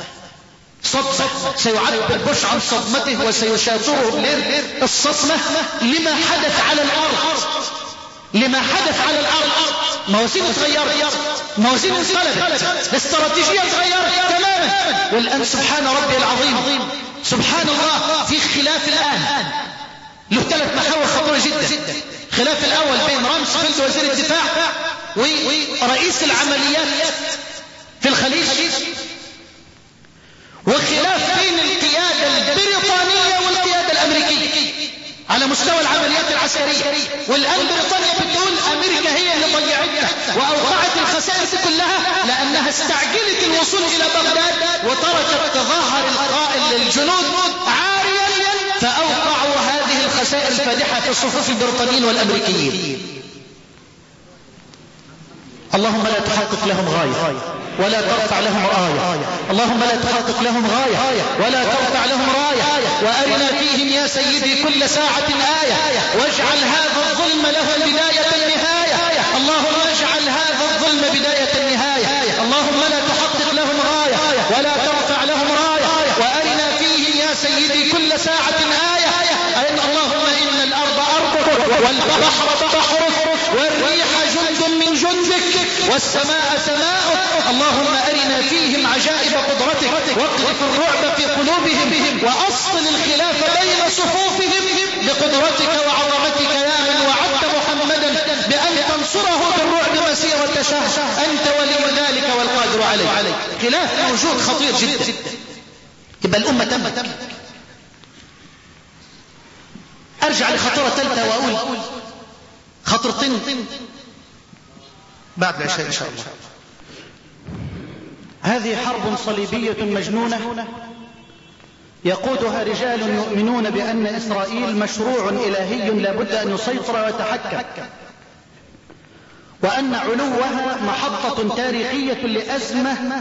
سيعبر بوش عن صدمته وسيشاطره الصدمة لما حدث على الأرض، لما حدث على الأرض. موازين اتغيرت، موازين انقلبت، الاستراتيجية اتغيرت تماما. والآن سبحان ربي العظيم، سبحان الله، في خلاف الآن له 3 محاور خطيرة جدا. خلاف الأول بين رامسفيلد وزير الدفاع ورئيس العمليات في الخليج، وخلاف بين القيادة البريطانية والقيادة الأمريكية على مستوى العمليات العسكرية. والآن بريطانيا بتقول أمريكا هي اللي ضيعتها وأوقعت الخسائر كلها لأنها استعجلت الوصول إلى بغداد وتركت تظاهر الجنود عاريا، فأوقعوا هذه الخسائر الفادحة في صفوف البريطانيين والأمريكيين. اللهم لا تحقق لهم غاية ولا ترفع لهم راية، اللهم لا تحقق لهم غاية ولا ترفع لهم راية. وأرنا فيهم يا سيدي كل ساعة آية، واجعل هذا الظلم لهم بداية النهاية. اللهم اجعل هذا الظلم بداية النهاية. اللهم لا تحقق لهم غاية ولا ترفع لهم راية. وأرنا فيهم يا سيدي كل ساعة آية. اللهم إن الأرض أرضك والبحر بحرك والريح جند من جندك والسماء سماؤك. اللهم أرنا فيهم عجائب قدرتك واقذف الرعب في قلوبهم وأصل الخلاف بقدرتك وعظمتك يا من وعدت محمدا بأن تنصره بالرعب مسيرة شهر، أنت ولي ذلك والقادر عليه. خلاف موجود خطير جدا. يبقى الأمة تمت. أرجع لخطورة ثالثة وأقول خطرتين بعد العشاء إن شاء الله. هذه حرب صليبية مجنونة يقودها رجال يؤمنون بأن إسرائيل مشروع إلهي لا بد أن يسيطر ويتحكم، وأن علوها محطة تاريخية لأزمة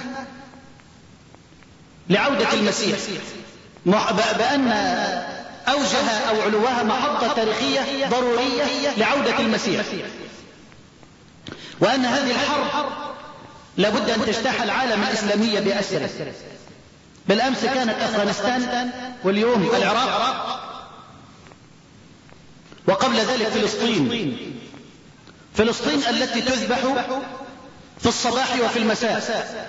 لعودة المسيح، بأن أوجها أو علوها محطة تاريخية ضرورية لعودة المسيح، وأن هذه الحرب لابد أن تجتاح العالم الإسلامي بأسره. بالأمس كانت أفغانستان، واليوم العراق، وقبل ذلك فلسطين التي تذبح في الصباح وفي المساء.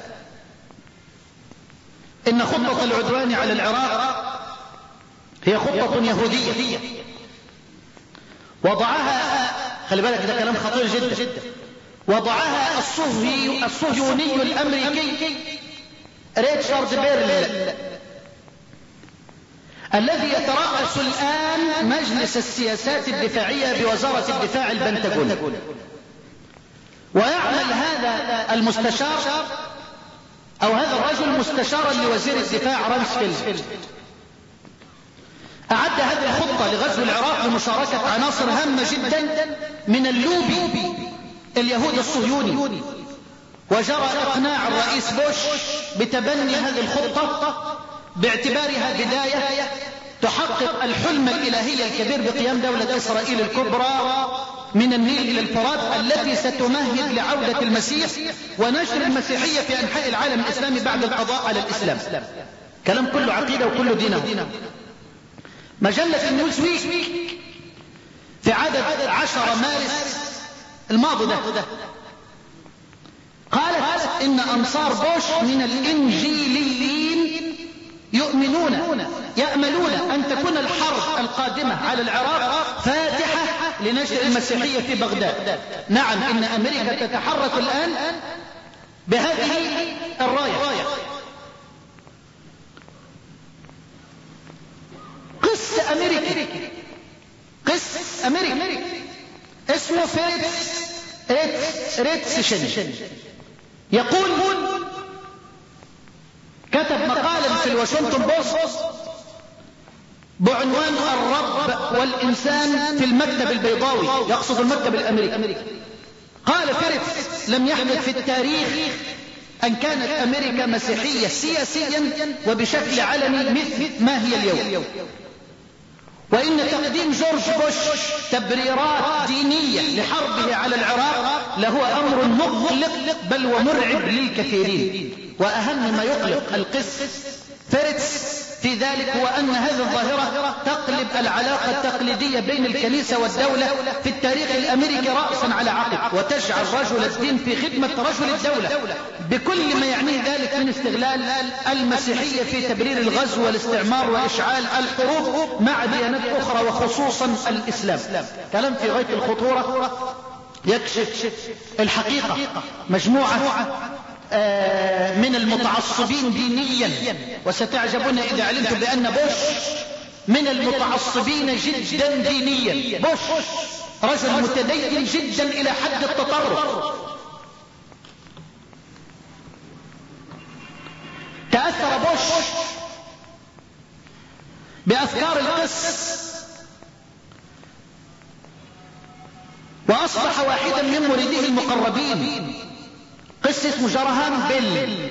إن خطة العدوان على العراق هي خطة يهودية وضعها، خلي بالك ده كلام خطير جدا، وضعها الصهيوني الأمريكي ريتشارد بيرل الذي يترأس الآن مجلس السياسات الدفاعية بوزارة الدفاع البنتاغون. ويعمل هذا المستشار أو هذا الرجل مستشارا لوزير الدفاع رامسفيلد. أعد هذه الخطة لغزو العراق بمشاركة عناصر هامة جدا من اللوبي اليهود الصهيوني، وجرى إقناع الرئيس بوش بتبني هذه الخطة باعتبارها بداية تحقق الحلم الإلهي الكبير بقيام دولة إسرائيل الكبرى من النيل إلى الفرات، التي ستمهد لعودة المسيح ونشر المسيحية في أنحاء العالم الإسلامي بعد القضاء على الإسلام. كلام كله عقيدة وكله دينه. مجلة نيوزويك في عدد 10 مارس الماضي ده قالت إن أنصار بوش من الإنجيليين يأملون أن تكون الحرب القادمة على العراق فاتحة لنشر المسيحية في بغداد. نعم، إن أمريكا تتحرك الآن بهذه الراية. قس أمريكي اسمه ريتسشن يقول، كتب مقالا في الواشنطن بوست بعنوان الرب والإنسان في المكتب البيضاوي، يقصد المكتب الأمريكي. قال فيريتس: لم يحدث في التاريخ أن كانت أمريكا مسيحية سياسيا وبشكل علني مثل ما هي اليوم، وإن تقديم جورج بوش تبريرات دينية لحربه على العراق لهو أمر مقلق بل ومرعب للكثيرين. وأهم ما يقلق القس فيريتس في ذلك هو أن هذه الظاهرة تقلب العلاقة التقليدية بين الكنيسة والدولة في التاريخ الأمريكي رأسا على عقب، وتجعل رجل الدين في خدمة رجل الدولة بكل ما يعنيه ذلك من استغلال المسيحية في تبرير الغزو والاستعمار وإشعال الحروب مع ديانات أخرى وخصوصا الإسلام. كلام في غاية الخطورة يكشف الحقيقة. مجموعة من المتعصبين دينيا، وستعجبون إذا علمت بأن بوش من المتعصبين جدا دينيا. بوش رجل متدين جدا إلى حد التطرف. تأثر بوش بأفكار القس وأصبح واحدا من مريديه المقربين، قس اسمه جراهام بيل.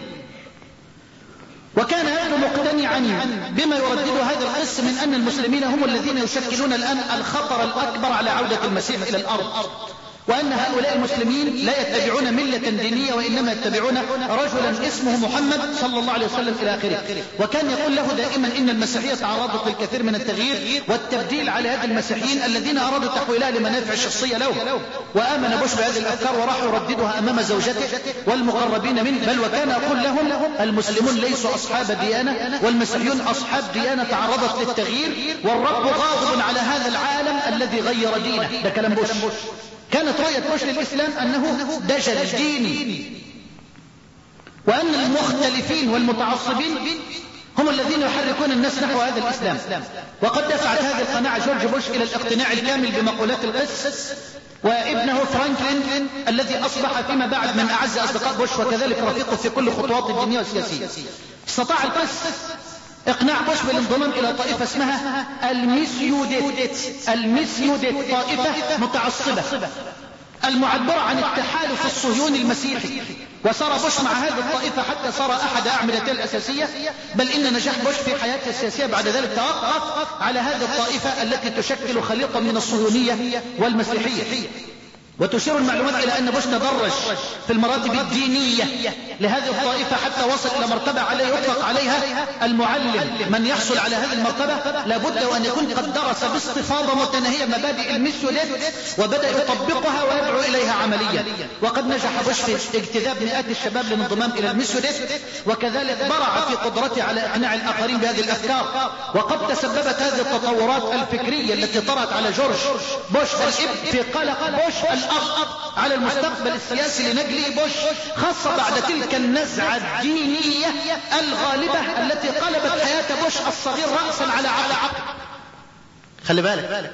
وكان يبدو مقتنعا بما يردده هذا القس من أن المسلمين هم الذين يشكلون الآن الخطر الأكبر على عودة المسيح إلى الأرض، وأن هؤلاء المسلمين لا يتبعون ملة دينية وإنما يتبعون رجلا اسمه محمد صلى الله عليه وسلم إلى آخره. وكان يقول له دائما إن المسيحية تعرضت للكثير من التغيير والتبديل على يد المسيحيين الذين أرادوا تحويلها لمنافع شخصية لهم. وآمن بوش بهذه الأفكار وراح يرددها أمام زوجته والمقربين منه، بل وكان يقول لهم المسلمون ليسوا أصحاب ديانة والمسيحيون أصحاب ديانة تعرضت للتغيير، والرب غاضب على هذا العالم الذي غير دينه. ده كلام بوش. كانت رؤية بوش للإسلام أنه دجل ديني، وأن المختلفين والمتعصبين هم الذين يحركون الناس نحو هذا الإسلام. وقد دفعت هذه القناعة جورج بوش إلى الاقتناع الكامل بمقولات القس، وابنه فرانكلين الذي أصبح فيما بعد من أعز أصدقاء بوش وكذلك رفيقه في كل خطوات الدينية والسياسية. استطاع القس اقناع بوش بالانضمام الى طائفة اسمها المسيوديت، طائفة متعصبة المعبرة عن التحالف الصهيوني المسيحي. وصار بوش مع هذه الطائفة حتى صار احد اعمدته الاساسية، بل ان نجاح بوش في حياته السياسية بعد ذلك توقف على هذه الطائفة التي تشكل خليطا من الصهيونية والمسيحية. وتشير المعلومات إلى أن بوش تدرج في المراتب الدينية لهذه الطائفة حتى وصل إلى مرتبة عليه يطلق عليها المعلم. من يحصل على هذه المرتبة لابد وأن يكون قد درس باستفاضة متناهية مبادئ المسيوديت وبدأ يطبقها ويدعو إليها عمليا. وقد نجح بوش في اجتذاب مئات الشباب للانضمام إلى المسيوديت، وكذلك برع في قدرته على إقناع الآخرين بهذه الأفكار. وقد تسببت هذه التطورات الفكرية التي طرأت على جورج بوش الابن في قلق بوش الأب على المستقبل السياسي لنجل بوش، خاصة بعد تلك النزعة الدينية الغالبة التي قلبت حياة بوش الصغير رأسا على عقب. خلي بالك،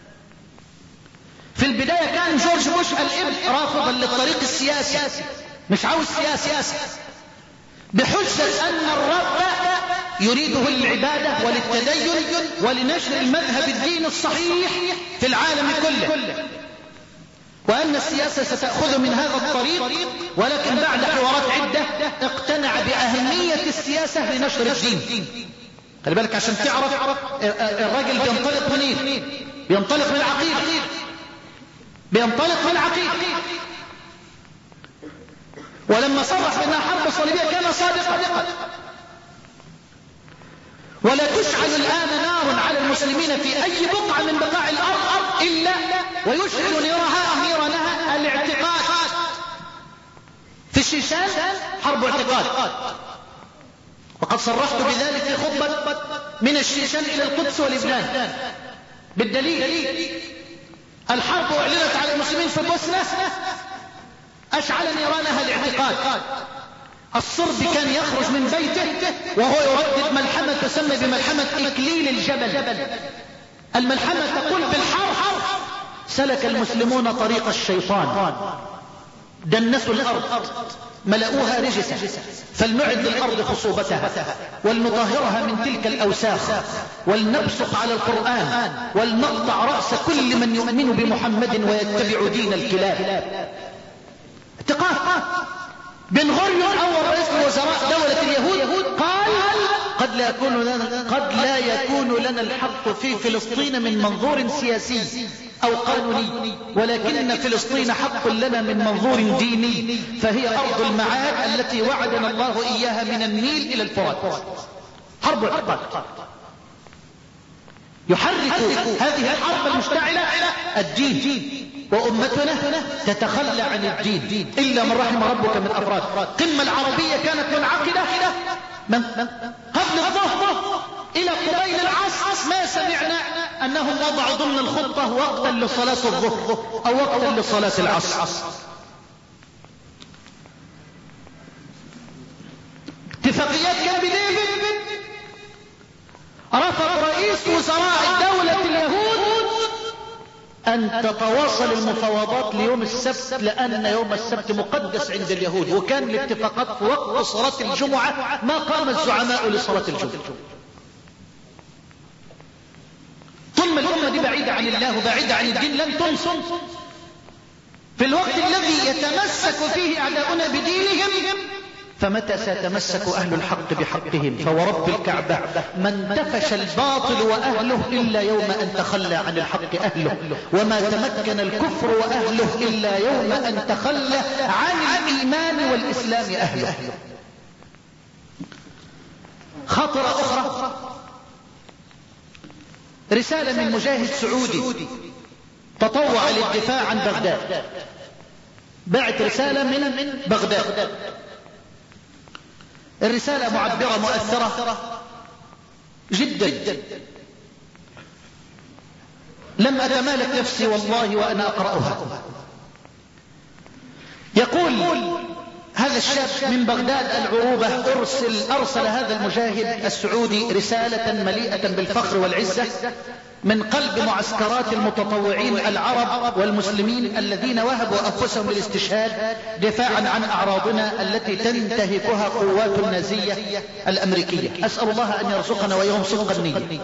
في البداية كان جورج بوش الابن رافضا للطريق السياسي، مش عاوز سياسي، بحجة أن الرب يريده للعبادة وللتدين ولنشر المذهب الديني الصحيح في العالم كله، وأن السياسة ستأخذ من هذا الطريق. ولكن بعد حوارات عدة اقتنع بأهمية السياسة لنشر الدين. خلي بالك عشان تعرف الراجل بينطلق منين، بينطلق من العقيدة. ولما صرح بأنها حرب صليبية كان صادقا. ولا تشعل الآن نار على المسلمين في أي بقعة من بقاع الأرض إلا ويشعل نيرانها الاعتقاد. في الشيشان حرب اعتقاد، وقد صرحت بذلك في خطبة من الشيشان إلى القدس ولبنان بالدليل. الحرب أعلنت على المسلمين في بوسنة أشعل نيرانها الاعتقاد. الصربي كان يخرج من بيته وهو يردد ملحمة تسمى بملحمة إكليل الجبل. الملحمة تقول بالحرف سلك المسلمون طريق الشيطان، دنسوا الأرض ملأوها رجسا، فلنعد للأرض خصوبتها ولنطهرها من تلك الأوساخ ولنبصق على القرآن ولنقطع رأس كل من يؤمن بمحمد ويتبع دين الكلاب. اعتقاد. بن غوريون أول رئيس وزراء دولة اليهود قال قد لا يكون لنا الحق في فلسطين من منظور سياسي أو قانوني، ولكن فلسطين حق لنا من منظور ديني، فهي أرض المعاد التي وعدنا الله إياها من النيل إلى الفرات. حرب اعتقاد يحرك هذه الحرب المشتعلة الدين، وأمتنا تتخلى عن الدين إلا من رحم ربك من أفراد. القمة العربية كانت منعقدة من قبل الظهر إلى قبيل العصر، ما سمعنا أنهم وضعوا ضمن الخطة وقتا لصلاة الظهر أو وقتا لصلاة العصر. اتفاقيات كامب ديفيد رفض رئيس وزراء دولة اليهود أن تتواصل المفاوضات ليوم السبت، لأن يوم السبت مقدس عند اليهود، وكان الاتفاقات في وقت صلاة الجمعة ما قام الزعماء لصلاة الجمعة. ثم الأمة دي بعيدة عن الله وبعيدة عن الدين لن تنصر في الوقت الذي يتمسك فيه أعداؤنا بدينهم فمتى سيتمسك أهل الحق بحقهم؟ فورب الكعبة ما انتفش الباطل وأهله إلا يوم أن تخلى عن الحق أهله، وما تمكن الكفر وأهله إلا يوم أن تخلى عن الإيمان والإسلام أهله. خطرة أخرى، رسالة من مجاهد سعودي تطوع للدفاع عن بغداد، بعت رسالة من بغداد. الرسالة معبرة مؤثرة جدا، لم أتمالك نفسي والله وأنا أقرأها. يقول هذا الشاب من بغداد العروبة أرسل هذا المجاهد السعودي رسالة مليئة بالفخر والعزة من قلب معسكرات المتطوعين العرب والمسلمين الذين وهبوا أنفسهم للاستشهاد دفاعا عن أعراضنا التي تنتهكها قوات النازية الأمريكية. أسأل الله أن يرزقنا وإياهم صدق النية.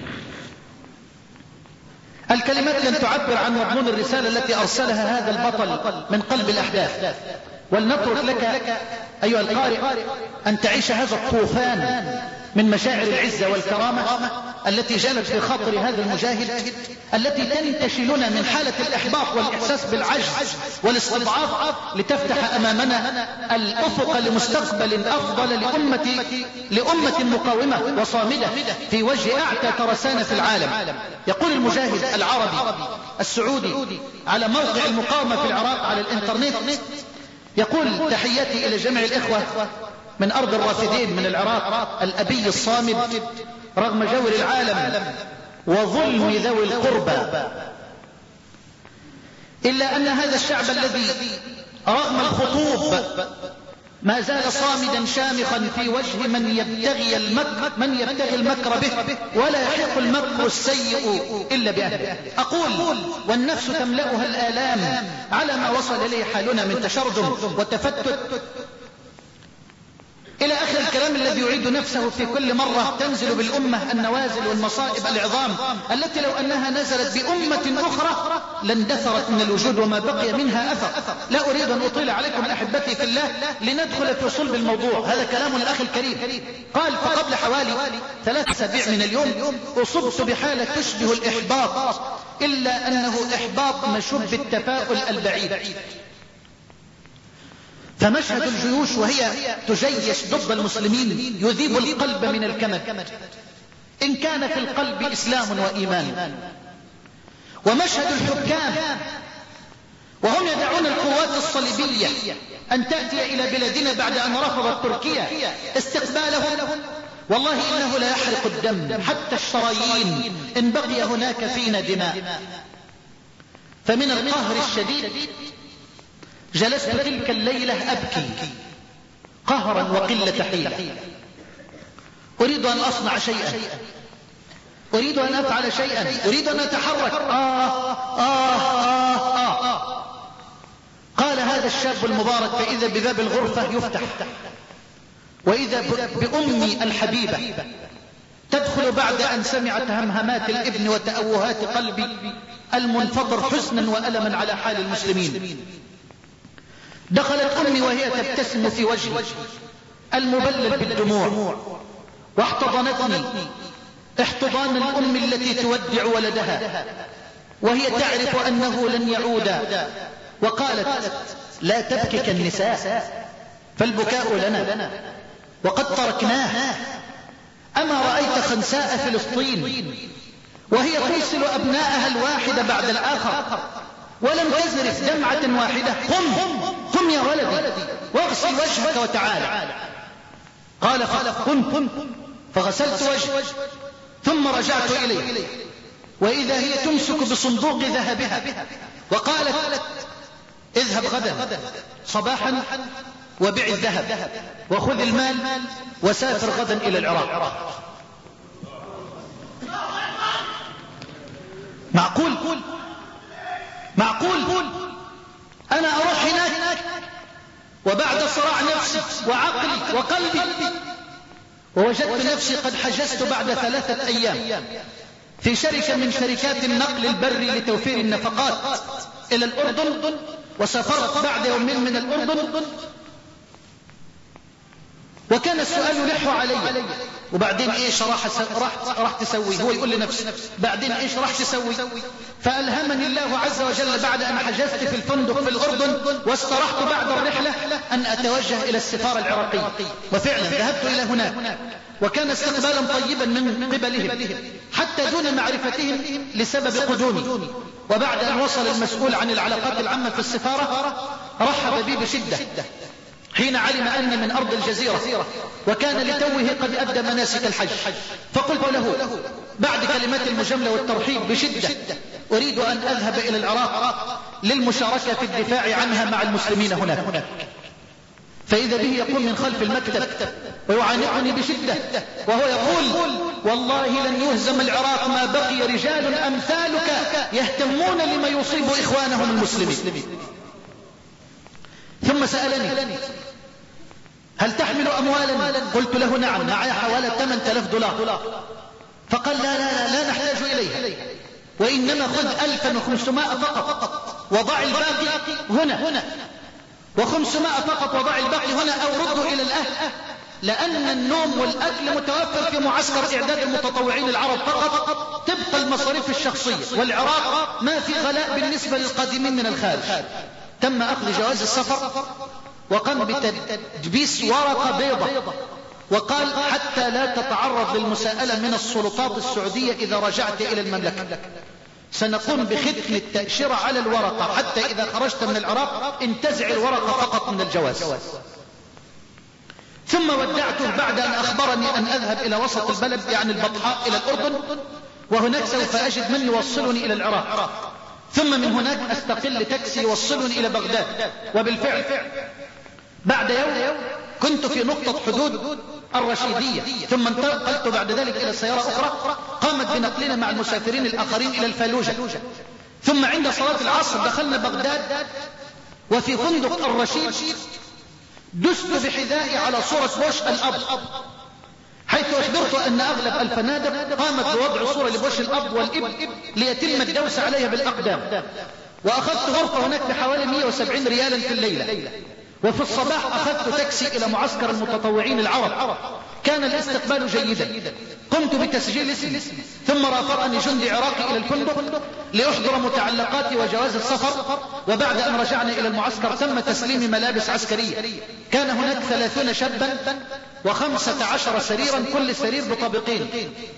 الكلمات لن تعبر عن مضمون الرسالة التي أرسلها هذا البطل من قلب الأحداث، ولنترك لك أيها القارئ أن تعيش هذا الطوفان من مشاعر العزة والكرامة التي جلت في خاطر هذا المجاهد، التي تنتشلنا من حالة الإحباط والإحساس بالعجز والاستضعاف لتفتح أمامنا الأفق لمستقبل أفضل لأمة مقاومة وصامدة في وجه أعتى ترسانة في العالم. يقول المجاهد العربي السعودي على موقع المقاومة في العراق على الإنترنت، يقول: تحياتي إلى جميع الإخوة من أرض الرافدين من العراق الأبي الصامد رغم جور العالم وظلم ذوي القربى، إلا أن هذا الشعب الذي رغم الخطوب ما زال صامدا شامخا في وجه من يبتغي المكر به، ولا يحق المكر السيء إلا بأهله. أقول: والنفس تملأها الآلام على ما وصل إليه حالنا من تشرذم وتفتت، إلى آخر الكلام الذي يعيد نفسه في كل مرة تنزل بالأمة النوازل والمصائب العظام التي لو أنها نزلت بأمة أخرى لاندثرت من الوجود وما بقي منها أثر. لا أريد أن أطيل عليكم أحبتي في الله لندخل في صلب الموضوع، هذا كلام الأخ الكريم. قال: فقبل حوالي 3 أسابيع من اليوم أصبت بحالة تشبه الإحباط، إلا أنه إحباط مشوب بالتفاؤل البعيد. فمشهد الجيوش وهي تجيش ضد المسلمين يذيب القلب من الكمد إن كان في القلب إسلام وإيمان. ومشهد الحكام وهم يدعون القوات الصليبية أن تأتي إلى بلادنا بعد أن رفضت تركيا استقبالهم، والله إنه لا يحرق الدم حتى الشرايين إن بقي هناك فينا دماء. فمن القهر الشديد جلست تلك الليلة أبكي قهرا وقلة حيلة. أريد أن أصنع شيئا، أريد أن أفعل شيئا، أريد أن أتحرك. قال هذا الشاب المبارك: فإذا بباب الغرفة يفتح، وإذا بأمي الحبيبة تدخل بعد أن سمعت همهمات الابن وتأوهات قلبي المنفطر حزنا وألما على حال المسلمين. دخلت أمي وهي تبتسم في وجهي المبلل بالدموع، واحتضنتني احتضان الأم التي تودع ولدها وهي تعرف أنه لن يعود، وقالت: لا تبكي كالنساء، فالبكاء لنا وقد تركناه. أما رأيت خنساء فلسطين وهي ترسل أبناءها الواحد بعد الآخر ولم تزرف دمعة واحدة؟ قم يا ولدي واغسل وجهك وتعال. قال: قم. فغسلت وجهي ثم رجعت إليه، وإذا هي تمسك بصندوق ذهبها وقالت: اذهب غدا صباحا وبع الذهب وخذ المال وسافر غدا إلى العراق. معقول أنا أروح هناك وبعد صراع نفسي وعقلي وقلبي ووجدت نفسي قد حجزت بعد 3 أيام في شركة من شركات النقل البري لتوفير النفقات إلى الأردن، وسافرت بعد يومين من الأردن وكان السؤال يلح علي، وبعدين ايش راح تسوي؟ هو يقول لنفسه بعدين ايش راح تسوي؟ فألهمني الله عز وجل بعد أن حجزت في الفندق في الأردن واسترحت بعد الرحلة أن أتوجه إلى السفارة العراقية، وفعلا ذهبت إلى هناك، وكان استقبالا طيبا من قبلهم حتى دون معرفتهم لسبب قدومي. وبعد أن وصل المسؤول عن العلاقات العامة في السفارة رحب بي بشدة حين علم أني من أرض الجزيرة، وكان لتوه قد أدى مناسك الحج. فقلت له بعد كلمات المجاملة والترحيب بشدة أريد أن أذهب إلى العراق للمشاركة في الدفاع عنها مع المسلمين هناك. فإذا به يقوم من خلف المكتب ويعانقني بشدة وهو يقول والله لن يهزم العراق ما بقي رجال أمثالك يهتمون لما يصيب إخوانهم المسلمين. ثم سألني هل تحمل أموالا؟ قلت له نعم، معي حوالي 8000 دولار. فقال لا نحتاج إليها، وإنما خذ 1500 فقط وضع الباقي هنا، و500 فقط وضع الباقي هنا، أو رده إلى الأهل، لأن النوم والأكل متوفر في معسكر إعداد المتطوعين العرب فقط تبقى المصاريف الشخصية، والعراق ما في غلاء بالنسبة للقادمين من الخارج. تم أخذ جواز السفر وقام بتدبيس ورقة بيضة، وقال حتى لا تتعرض للمساءلة من السلطات السعودية إذا رجعت إلى المملكة، سنقوم بختم التأشيرة على الورقة حتى إذا خرجت من العراق انتزع الورقة فقط من الجواز. ثم ودعته بعد أن أخبرني أن أذهب إلى وسط البلد يعني البطحاء إلى الأردن، وهناك سوف أجد من يوصلني إلى العراق، ثم من هناك أستقل تاكسي يوصلني إلى بغداد. وبالفعل بعد يوم كنت في نقطة حدود الرشيدية، ثم انتقلت بعد ذلك إلى سيارة أخرى قامت بنقلنا مع المسافرين الآخرين إلى الفالوجة. ثم عند صلاة العصر دخلنا بغداد، وفي فندق الرشيد دست بحذائي على صورة بوش الأب، حيث أخبرت أن أغلب الفنادق قامت بوضع صورة لبوش الأب والإب ليتم الدوس عليها بالأقدام. وأخذت غرفة هناك بحوالي 170 ريالا في الليلة. وفي الصباح أخذت تاكسي إلى معسكر المتطوعين العرب. كان الاستقبال جيدا، قمت بتسجيل اسمي، ثم رافقني جندي عراقي إلى الفندق لأحضر متعلقاتي وجواز السفر. وبعد أن رجعنا إلى المعسكر تم تسليم ملابس عسكرية. كان هناك 30 شابا و15 سريرا، كل سرير بطابقين،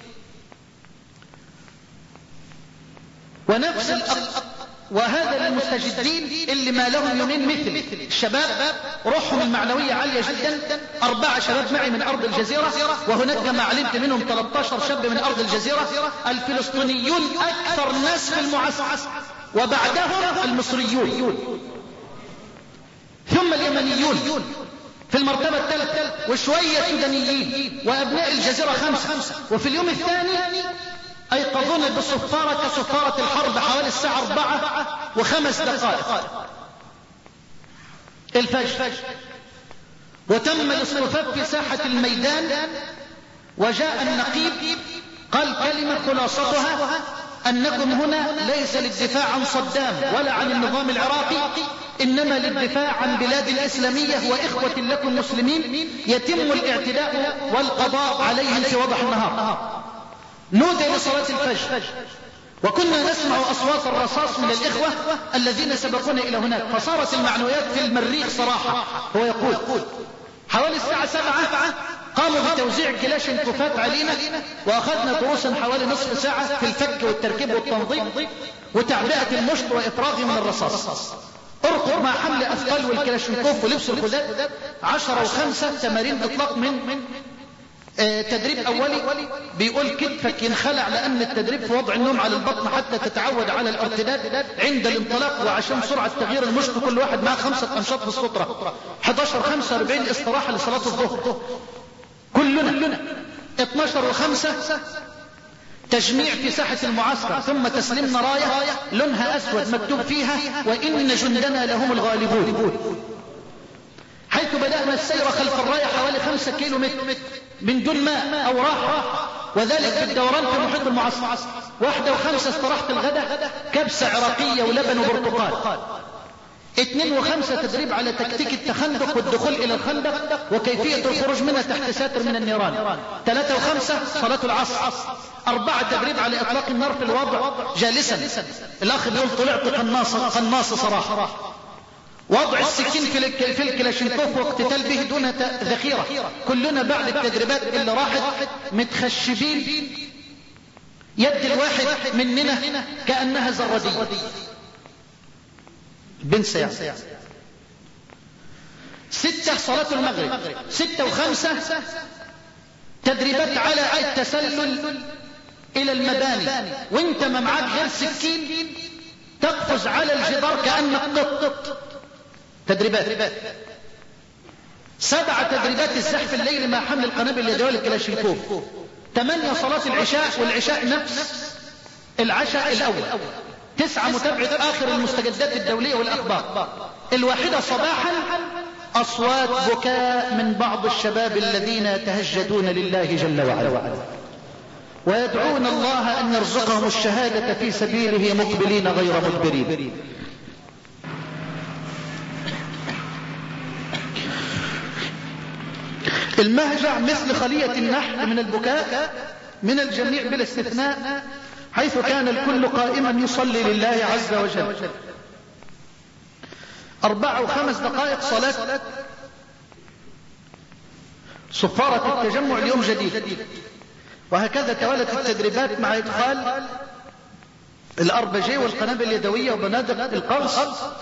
ونفس وهذا للمستجدين اللي ما لهم يومين مثل الشباب روحهم المعنوية عالية جدا. 4 شباب معي من أرض الجزيرة، وهناك ما علمت منهم 13 شاب من أرض الجزيرة. الفلسطينيون أكثر ناس في المعسكر، وبعدهم المصريون، ثم اليمنيون في المرتبة الثالثة، وشوية سودانيين، وأبناء الجزيرة 5. وفي اليوم الثاني أيقظونا بصفارة كصفارة الحرب حوالي الساعة 4:05 الفجر، وتم الاصطفاف في ساحة الميدان. وجاء النقيب قال كلمة خلاصتها أنكم هنا ليس للدفاع عن صدام ولا عن النظام العراقي، إنما للدفاع عن بلاد الإسلامية وإخوة لكم مسلمين يتم الاعتداء والقضاء عليهم في وضح النهار. نودي لصلاة الفجر، وكنا نسمع أصوات الرصاص من الإخوة الذين سبقونا إلى هناك، فصارت المعنويات في المريخ صراحة. هو يقول حوالي الساعة 7 قاموا بتوزيع كلاشينكوفات علينا، وأخذنا دروسا حوالي نصف ساعة في الفك والتركيب والتنظيم وتعبئة المشط وإفراغه من الرصاص. ارقب مع حمل أثقال والكلاشينكوف ولبس الخداد 10:05 تمارين إطلاق من تدريب أولي. بيقول كتفك ينخلع لأن التدريب في وضع النوم على البطن حتى تتعود على الارتداد عند الانطلاق، وعشان سرعة تغيير المشط كل واحد معه 5 أنشاط في السطرة. 11:45 استراحة لصلاة الظهر كلنا. 12:05 تجميع في ساحة المعسكر، ثم تسليمنا راية لونها أسود مكتوب فيها وإن جندنا لهم الغالبون، حيث بدأنا السير خلف الراية حوالي 5 كيلومتر من دون ماء أو راحة، وذلك بالدوران في محيط المعسكر. 1:05 استراحة الغداء، كبسة عراقية ولبن وبرتقال. 2 و5 تدريب على تكتيك التخندق والدخول إلى الخندق وكيفية الخروج منها تحت ساتر من النيران. 3 و5 صلاة العصر. 4 تدريب على إطلاق النار في الوضع جالسا. الأخ بيقول طلعت قناص صراحة. وضع السكين في الكلاشينكوف واقتتال به دون ذخيرة. كلنا بعد التدريبات اللي راحت متخشبين، يد الواحد مننا كأنها زرادية بنسى يعني. 6 صلاة المغرب. 6 و5 تدريبات على التسلل إلى المباني وانت ما معاك غير سكين تقفز على الجدار كأنك قط. تدريبات. 7 تدريبات الزحف الليلي مع حمل القنابل اليدوية والكلاشينكوف. 8 صلاة العشاء، والعشاء نفس العشاء الأول. 9 متابعة آخر المستجدات الدولية والأخبار. 1 صباحا أصوات بكاء من بعض الشباب الذين يتهجدون لله جل وعلا ويدعون الله أن يرزقهم الشهادة في سبيله مقبلين غير مدبرين. المهجع مثل خلية النحل من البكاء من الجميع بلا استثناء، حيث كان الكل قائما يصلي لله عز وجل. 4 و5 دقائق صلاة صفارة التجمع اليوم جديد. وهكذا توالت التدريبات مع إدخال الأربجي والقنابل اليدوية وبنادق القرص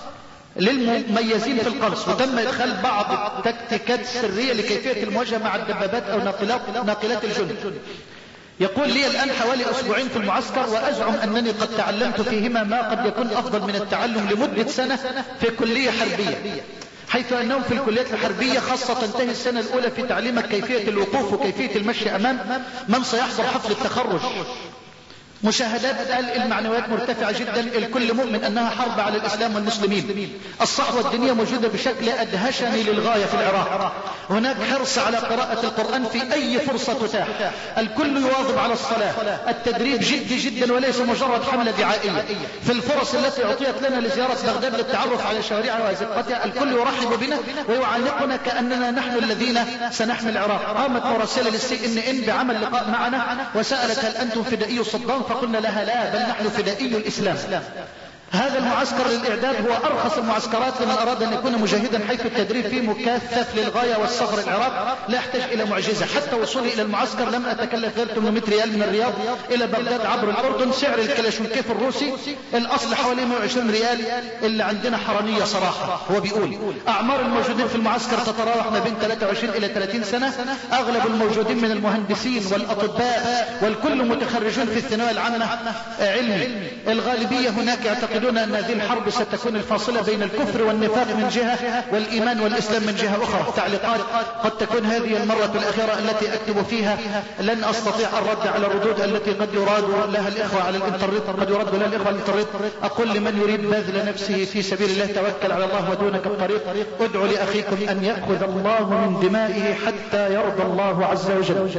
للمميزين في القرص. وتم إدخال بعض التكتيكات السرية لكيفية المواجهة مع الدبابات أو ناقلات الجند. يقول لي الآن حوالي 2 أسبوع في المعسكر، وأزعم أنني قد تعلمت فيهما ما قد يكون أفضل من التعلم لمدة سنة في كلية حربية، حيث أنهم في الكليات الحربية خاصة تنتهي السنة الأولى في تعليمك كيفية الوقوف وكيفية المشي أمام من سيحضر حفل التخرج. مشاهدات المعنويات مرتفعة جدا، الكل مؤمن أنها حرب على الإسلام والمسلمين. الصحوة الدينية موجودة بشكل أدهشني للغاية في العراق. هناك حرص على قراءة القرآن في أي فرصة تتاح. الكل يواظب على الصلاة. التدريب جدي جدا وليس مجرد حملة دعائية. في الفرص التي أعطيت لنا لزيارة بغداد للتعرف على شوارعها وأزقتها الكل يرحب بنا ويعانقنا كأننا نحن الذين سنحمي العراق. قامت مراسلة للCNN بعمل لقاء معنا وسألت هل أنتم فدائي صدام؟ فقلنا لها لا، بل نحن فدائي الإسلام. هذا المعسكر للإعداد هو أرخص المعسكرات لمن أراد أن يكون مجاهدا، حيث التدريب فيه مكثف للغاية والصغر. العراق لا يحتاج إلى معجزة. حتى وصولي إلى المعسكر لم أتكلف غير 800 ريال من الرياض إلى بغداد عبر الأردن. سعر الكلاشينكوف الروسي الأصل حوالي 120 ريال، اللي عندنا حرامية صراحة. هو بيقول أعمار الموجودين في المعسكر تتراوح ما بين 23 إلى 30 سنة. أغلب الموجودين من المهندسين والأطباء والكل متخرجون في الثانوية العامة علمي. الغالبية هناك يعتقدون أن هذه الحرب ستكون الفاصلة بين الكفر والنفاق من جهة والإيمان والإسلام من جهة أخرى. تعليقات: قد تكون هذه المرة الأخيرة التي أكتب فيها، لن أستطيع الرد على الردود التي قد يراد لها الإخوة على الإنترنت. أقول لمن يريد بذل نفسه في سبيل الله توكل على الله ودونك الطريق. ادعوا لأخيكم أن يأخذ الله من دمائه حتى يرضى الله عز وجل.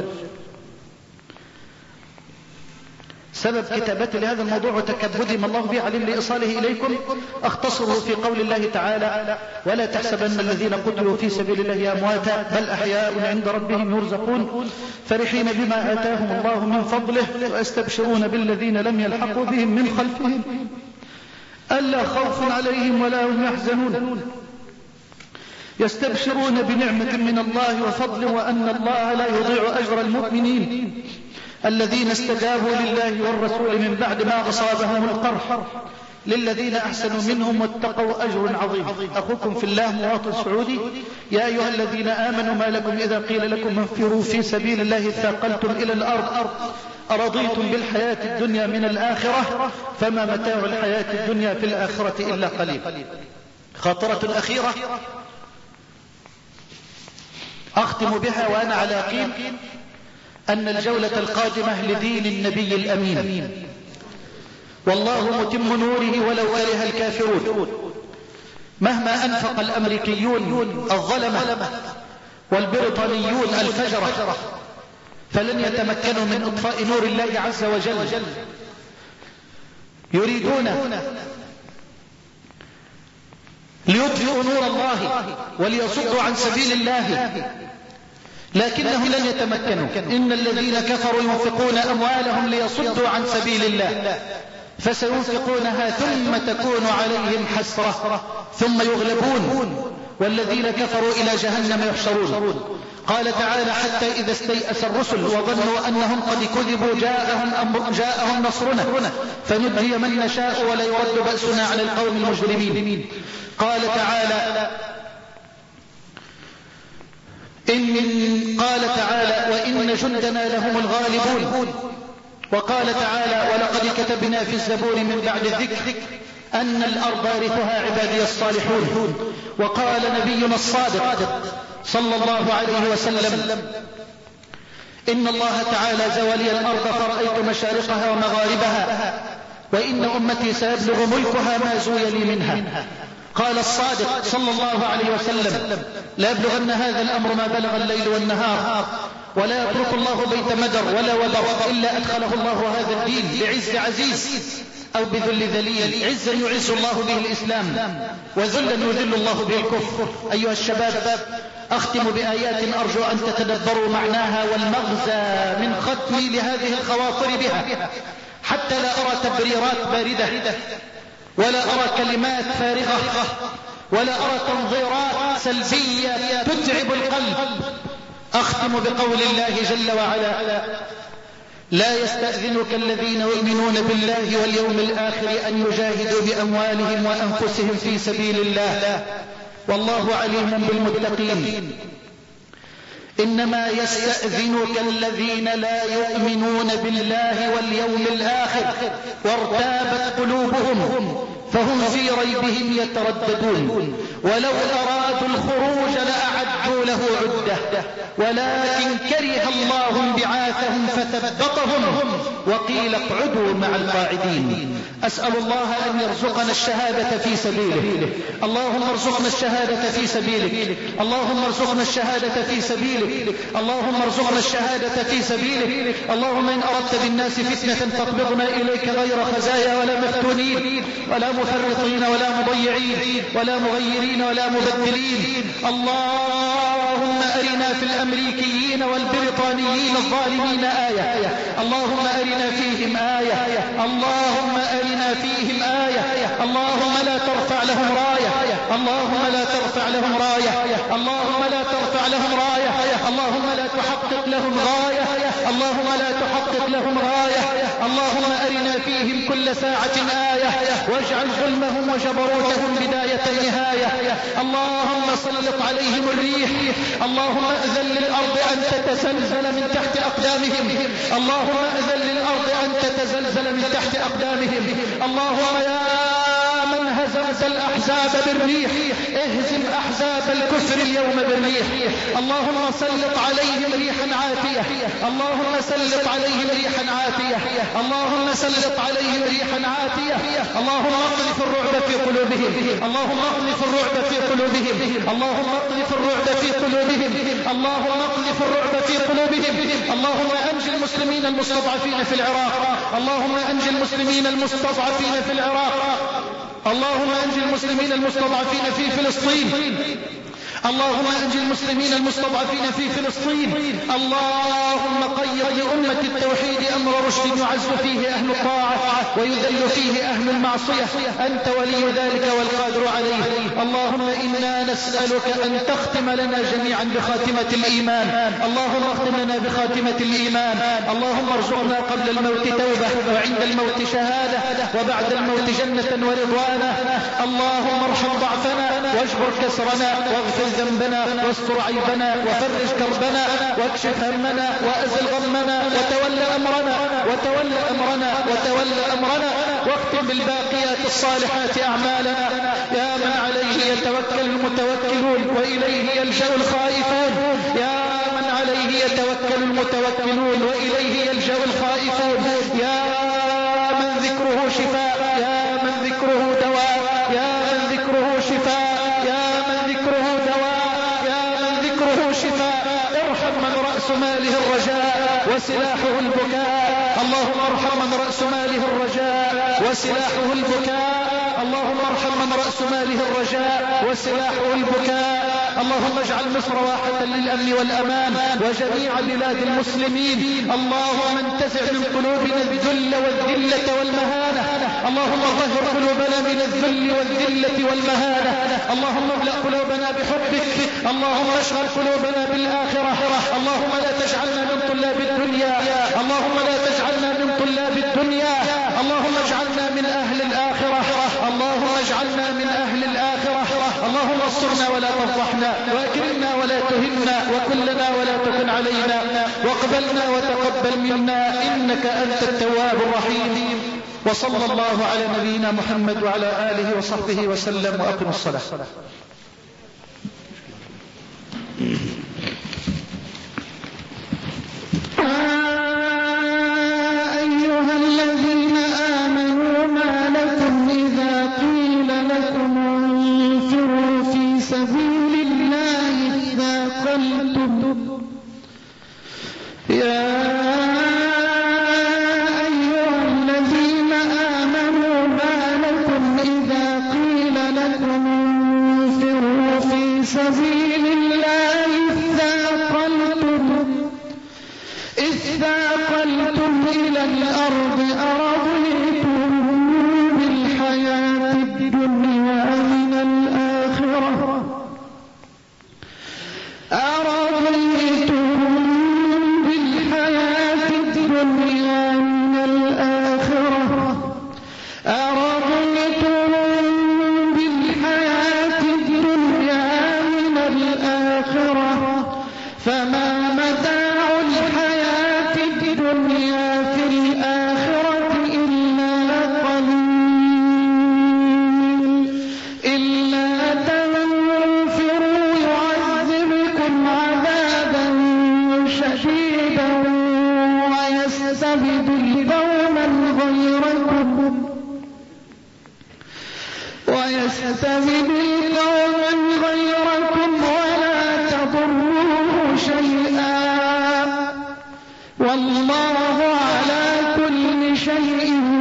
سبب كتابتي لهذا الموضوع وتكبدي ما الله به علم لإيصاله إليكم أختصره في قول الله تعالى: ولا تحسبن الذين قتلوا في سبيل الله أمواتا بل أحياء عند ربهم يرزقون فرحين بما آتاهم الله من فضله ويستبشرون بالذين لم يلحقوا بهم من خلفهم ألا خوف عليهم ولا هم يحزنون يستبشرون بنعمة من الله وفضل وأن الله لا يضيع أجر المؤمنين الذين استجابوا لله والرسول من بعد ما أصابهم القرح للذين أحسنوا منهم واتقوا أجر عظيم. أخوكم في الله مواطن سعودي. يا أيها الذين آمنوا ما لكم إذا قيل لكم انفروا في سبيل الله ثاقلتم إلى الأرض أرضيتم بالحياة الدنيا من الآخرة فما متاع الحياة الدنيا في الآخرة إلا قليل. خاطرة أخيرة أختم بها وأنا على يقين أن الجولة القادمة لدين النبي الأمين، والله متم نوره ولو كره الكافرون. مهما أنفق الأمريكيون الظلمة والبريطانيون الفجرة فلن يتمكنوا من إطفاء نور الله عز وجل. يريدون ليطفئوا نور الله وليصدوا عن سبيل الله، لكنهم لن يتمكنوا. إن الذين كفروا ينفقون أموالهم ليصدوا عن سبيل الله فسينفقونها ثم تكون عليهم حسرة ثم يغلبون والذين كفروا إلى جهنم يحشرون. قال تعالى: حتى إذا استيأس الرسل وظنوا أنهم قد كذبوا جاءهم نصرنا فنجي من نشاء ولا يرد بأسنا على القوم المجرمين. قال تعالى: وإن جندنا لهم الغالبون. وقال تعالى: ولقد كتبنا في الزبور من بعد الذكر أن الأرض يرثها عبادي الصالحون. وقال نبينا الصادق صلى الله عليه وسلم: إن الله تعالى زوى لي الأرض فرأيت مشارقها ومغاربها وإن أمتي سيبلغ ملكها ما زوي لي منها. قال الصادق صلى الله عليه وسلم: لا يبلغن هذا الأمر ما بلغ الليل والنهار ولا يترك الله بيت مدر ولا وبر إلا أدخله الله هذا الدين بعز عزيز أو بذل ذليل. عزا يعز الله به الإسلام وذلا يذل الله به الكفر. أيها الشباب، أختم بآيات أرجو أن تتدبروا معناها والمغزى من ختمي لهذه الخواطر بها، حتى لا أرى تبريرات باردة ولا أرى كلمات فارغة ولا أرى تنظيرات سلبية تتعب القلب. أختم بقول الله جل وعلا: لا يستأذنك الذين يؤمنون بالله واليوم الآخر أن يجاهدوا بأموالهم وأنفسهم في سبيل الله والله عليم بالمتقين. إنما يستأذنك الذين لا يؤمنون بالله واليوم الآخر وارتابت قلوبهم فهم في ريبهم يترددون. ولو أرادوا الخروج لأعدوا له عدة ولكن كره الله انبعاثهم فثبطهم وقيل اقعدوا مع القاعدين. أسأل الله أن يرزقنا الشهادة في سبيله. اللهم ارزقنا الشهادة في سبيلك. اللهم ارزقنا الشهادة في سبيلك. اللهم ارزقنا الشهادة في سبيلك. اللهم إن أردت بالناس فتنة فاقبضنا إليك غير خزايا ولا مفتونين ولا مفرطين ولا مضيعين ولا مغيرين ولا مبدلين. اللهم أرنا في الأمريكيين والبريطانيين الظالمين آية. اللهم أرنا فيهم آية. اللهم أرنا فيهم آية. اللهم لا ترفع لهم راية. اللهم لا ترفع لهم راية. اللهم لا ترفع لهم راية. اللهم لا تحقق لهم غاية. اللهم لا تحقق لهم غاية. اللهم أرنا فيهم كل ساعة آية واجعل ظلمهم وجبروتهم بداية نهاية. اللهم سلط عليهم الريح. اللهم أذن للأرض أن تتزلزل من تحت أقدامهم. اللهم أذن للأرض أن تتزلزل من تحت أقدامهم. اللهم يا من هزمت الأحزاب بالريح اهزم أحزاب الكفر اليوم بالريح. اللهم سلط عليهم ريحا عاتية. اللهم سلط عليهم ريحا عاتية. اللهم سلط عليهم ريحا عاتية. اللهم اقذف الرعب في قلوبهم. اللهم اقذف الرعب في قلوبهم. اللهم اقذف الرعب في قلوبهم. اللهم اقذف الرعب في قلوبهم. اللهم انجي المسلمين المستضعفين في العراق. اللهم انجي المسلمين المستضعفين في العراق. اللهم انجي المسلمين المستضعفين في فلسطين. اللهم انجي المسلمين المستضعفين في فلسطين. اللهم قيض لأمة التوحيد أمر رشد يعز فيه أهل الطاعة ويذل فيه أهل المعصية. أنت ولي ذلك والقادر عليه. اللهم إنا نسألك أن تختم لنا جميعا بخاتمة الإيمان. اللهم اختم لنا بخاتمة الإيمان. اللهم ارزقنا قبل الموت توبة وعند الموت شهادة وبعد الموت جنة ورضوانا. اللهم ارحم ضعفنا واجبر كسرنا واغفر ذنبنا واستر عيبنا وفرج كربنا واكشف همنا وازل غمنا وتول امرنا واختم بالباقيات الصالحات اعمالنا. يا من عليه يتوكل المتوكلون واليه يلجأ الخائفون. يا من عليه يتوكل المتوكلون واليه يلجأ الخائفون. يا من ذكره شفاء. يا من ذكره دواء. يا من ذكره شفاء. يا من ذكره دواء. يا من ذكره شفاء. ارحم من رأس ماله الرجاء وسلاحه البكاء. اللهم ارحم من رأس ماله الرجاء وسلاحه البكاء. اللهم ارحم من رأس ماله الرجاء وسلاحه البكاء. اللهم اجعل مصر واحة للأمن والأمان وجميع بلاد المسلمين. اللهم انتزع من قلوبنا الذل والذلة والمهانة. اللهم طهر قلوبنا من الذل والذلة والمهانة. اللهم املأ قلوبنا بحبك. اللهم اشغل قلوبنا بالآخرة. اللهم لا تجعلنا من طلاب الدنيا. اللهم لا تجعلنا من طلاب الدنيا. اللهم اجعلنا من أهل الآخرة. اللهم اجعلنا من أهل الآخرة. اللهم انصرنا ولا تفضحنا واكرمنا ولا تهنا وكلنا ولا تكن علينا واقبلنا وتقبل منا إنك أنت التواب الرحيم. وصلى الله على نبينا محمد وعلى آله وصحبه وسلم وأقم الصلاة. أيها الذين آمنوا ما لكم إذا قيل لكم انفروا في سبيل الله اثاقلتم سبيل الله اثاقلتم إلى الأرض أرضيتم بالحياة الدنيا من الآخرة فما متاع الحياة الدنيا في الآخرة إلا قليل إلا تنفروا يعذبكم عذابا شديدا ويستبدل قوما غيركم ولا تضروه شيئا والله على كل شيء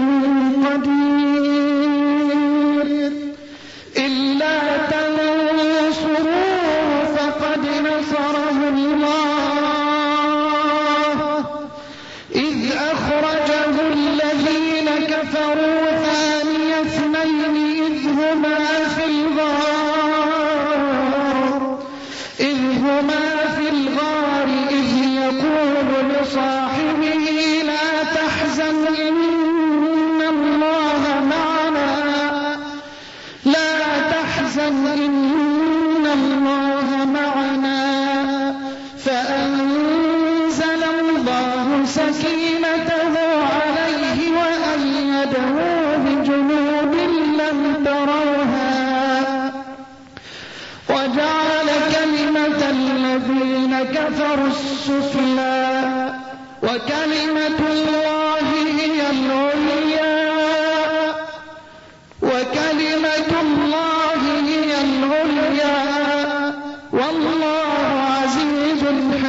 قدير إلا تنصروه فقد نصره الله إذ أخرجه الذين كفروا ثاني اثنين إذ هما في الغار إذ يقول لصاحبه لا تحزن إن الله معنا فأنزل الله سكينته عليه وأيده بجنود لم تروها وجعل كلمة الذين كفروا السفلى وكلمة الله هي العليا والله عزيز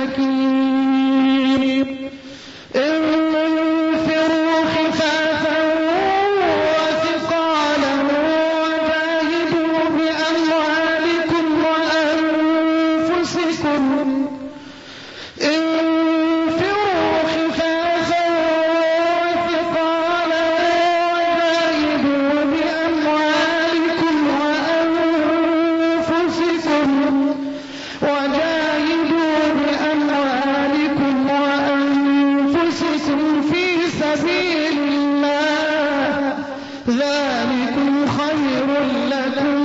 حكيم انفروا خفافا وثقالا وجاهدوا بأموالكم وأنفسكم في سبيل الله ذلكم خير لكم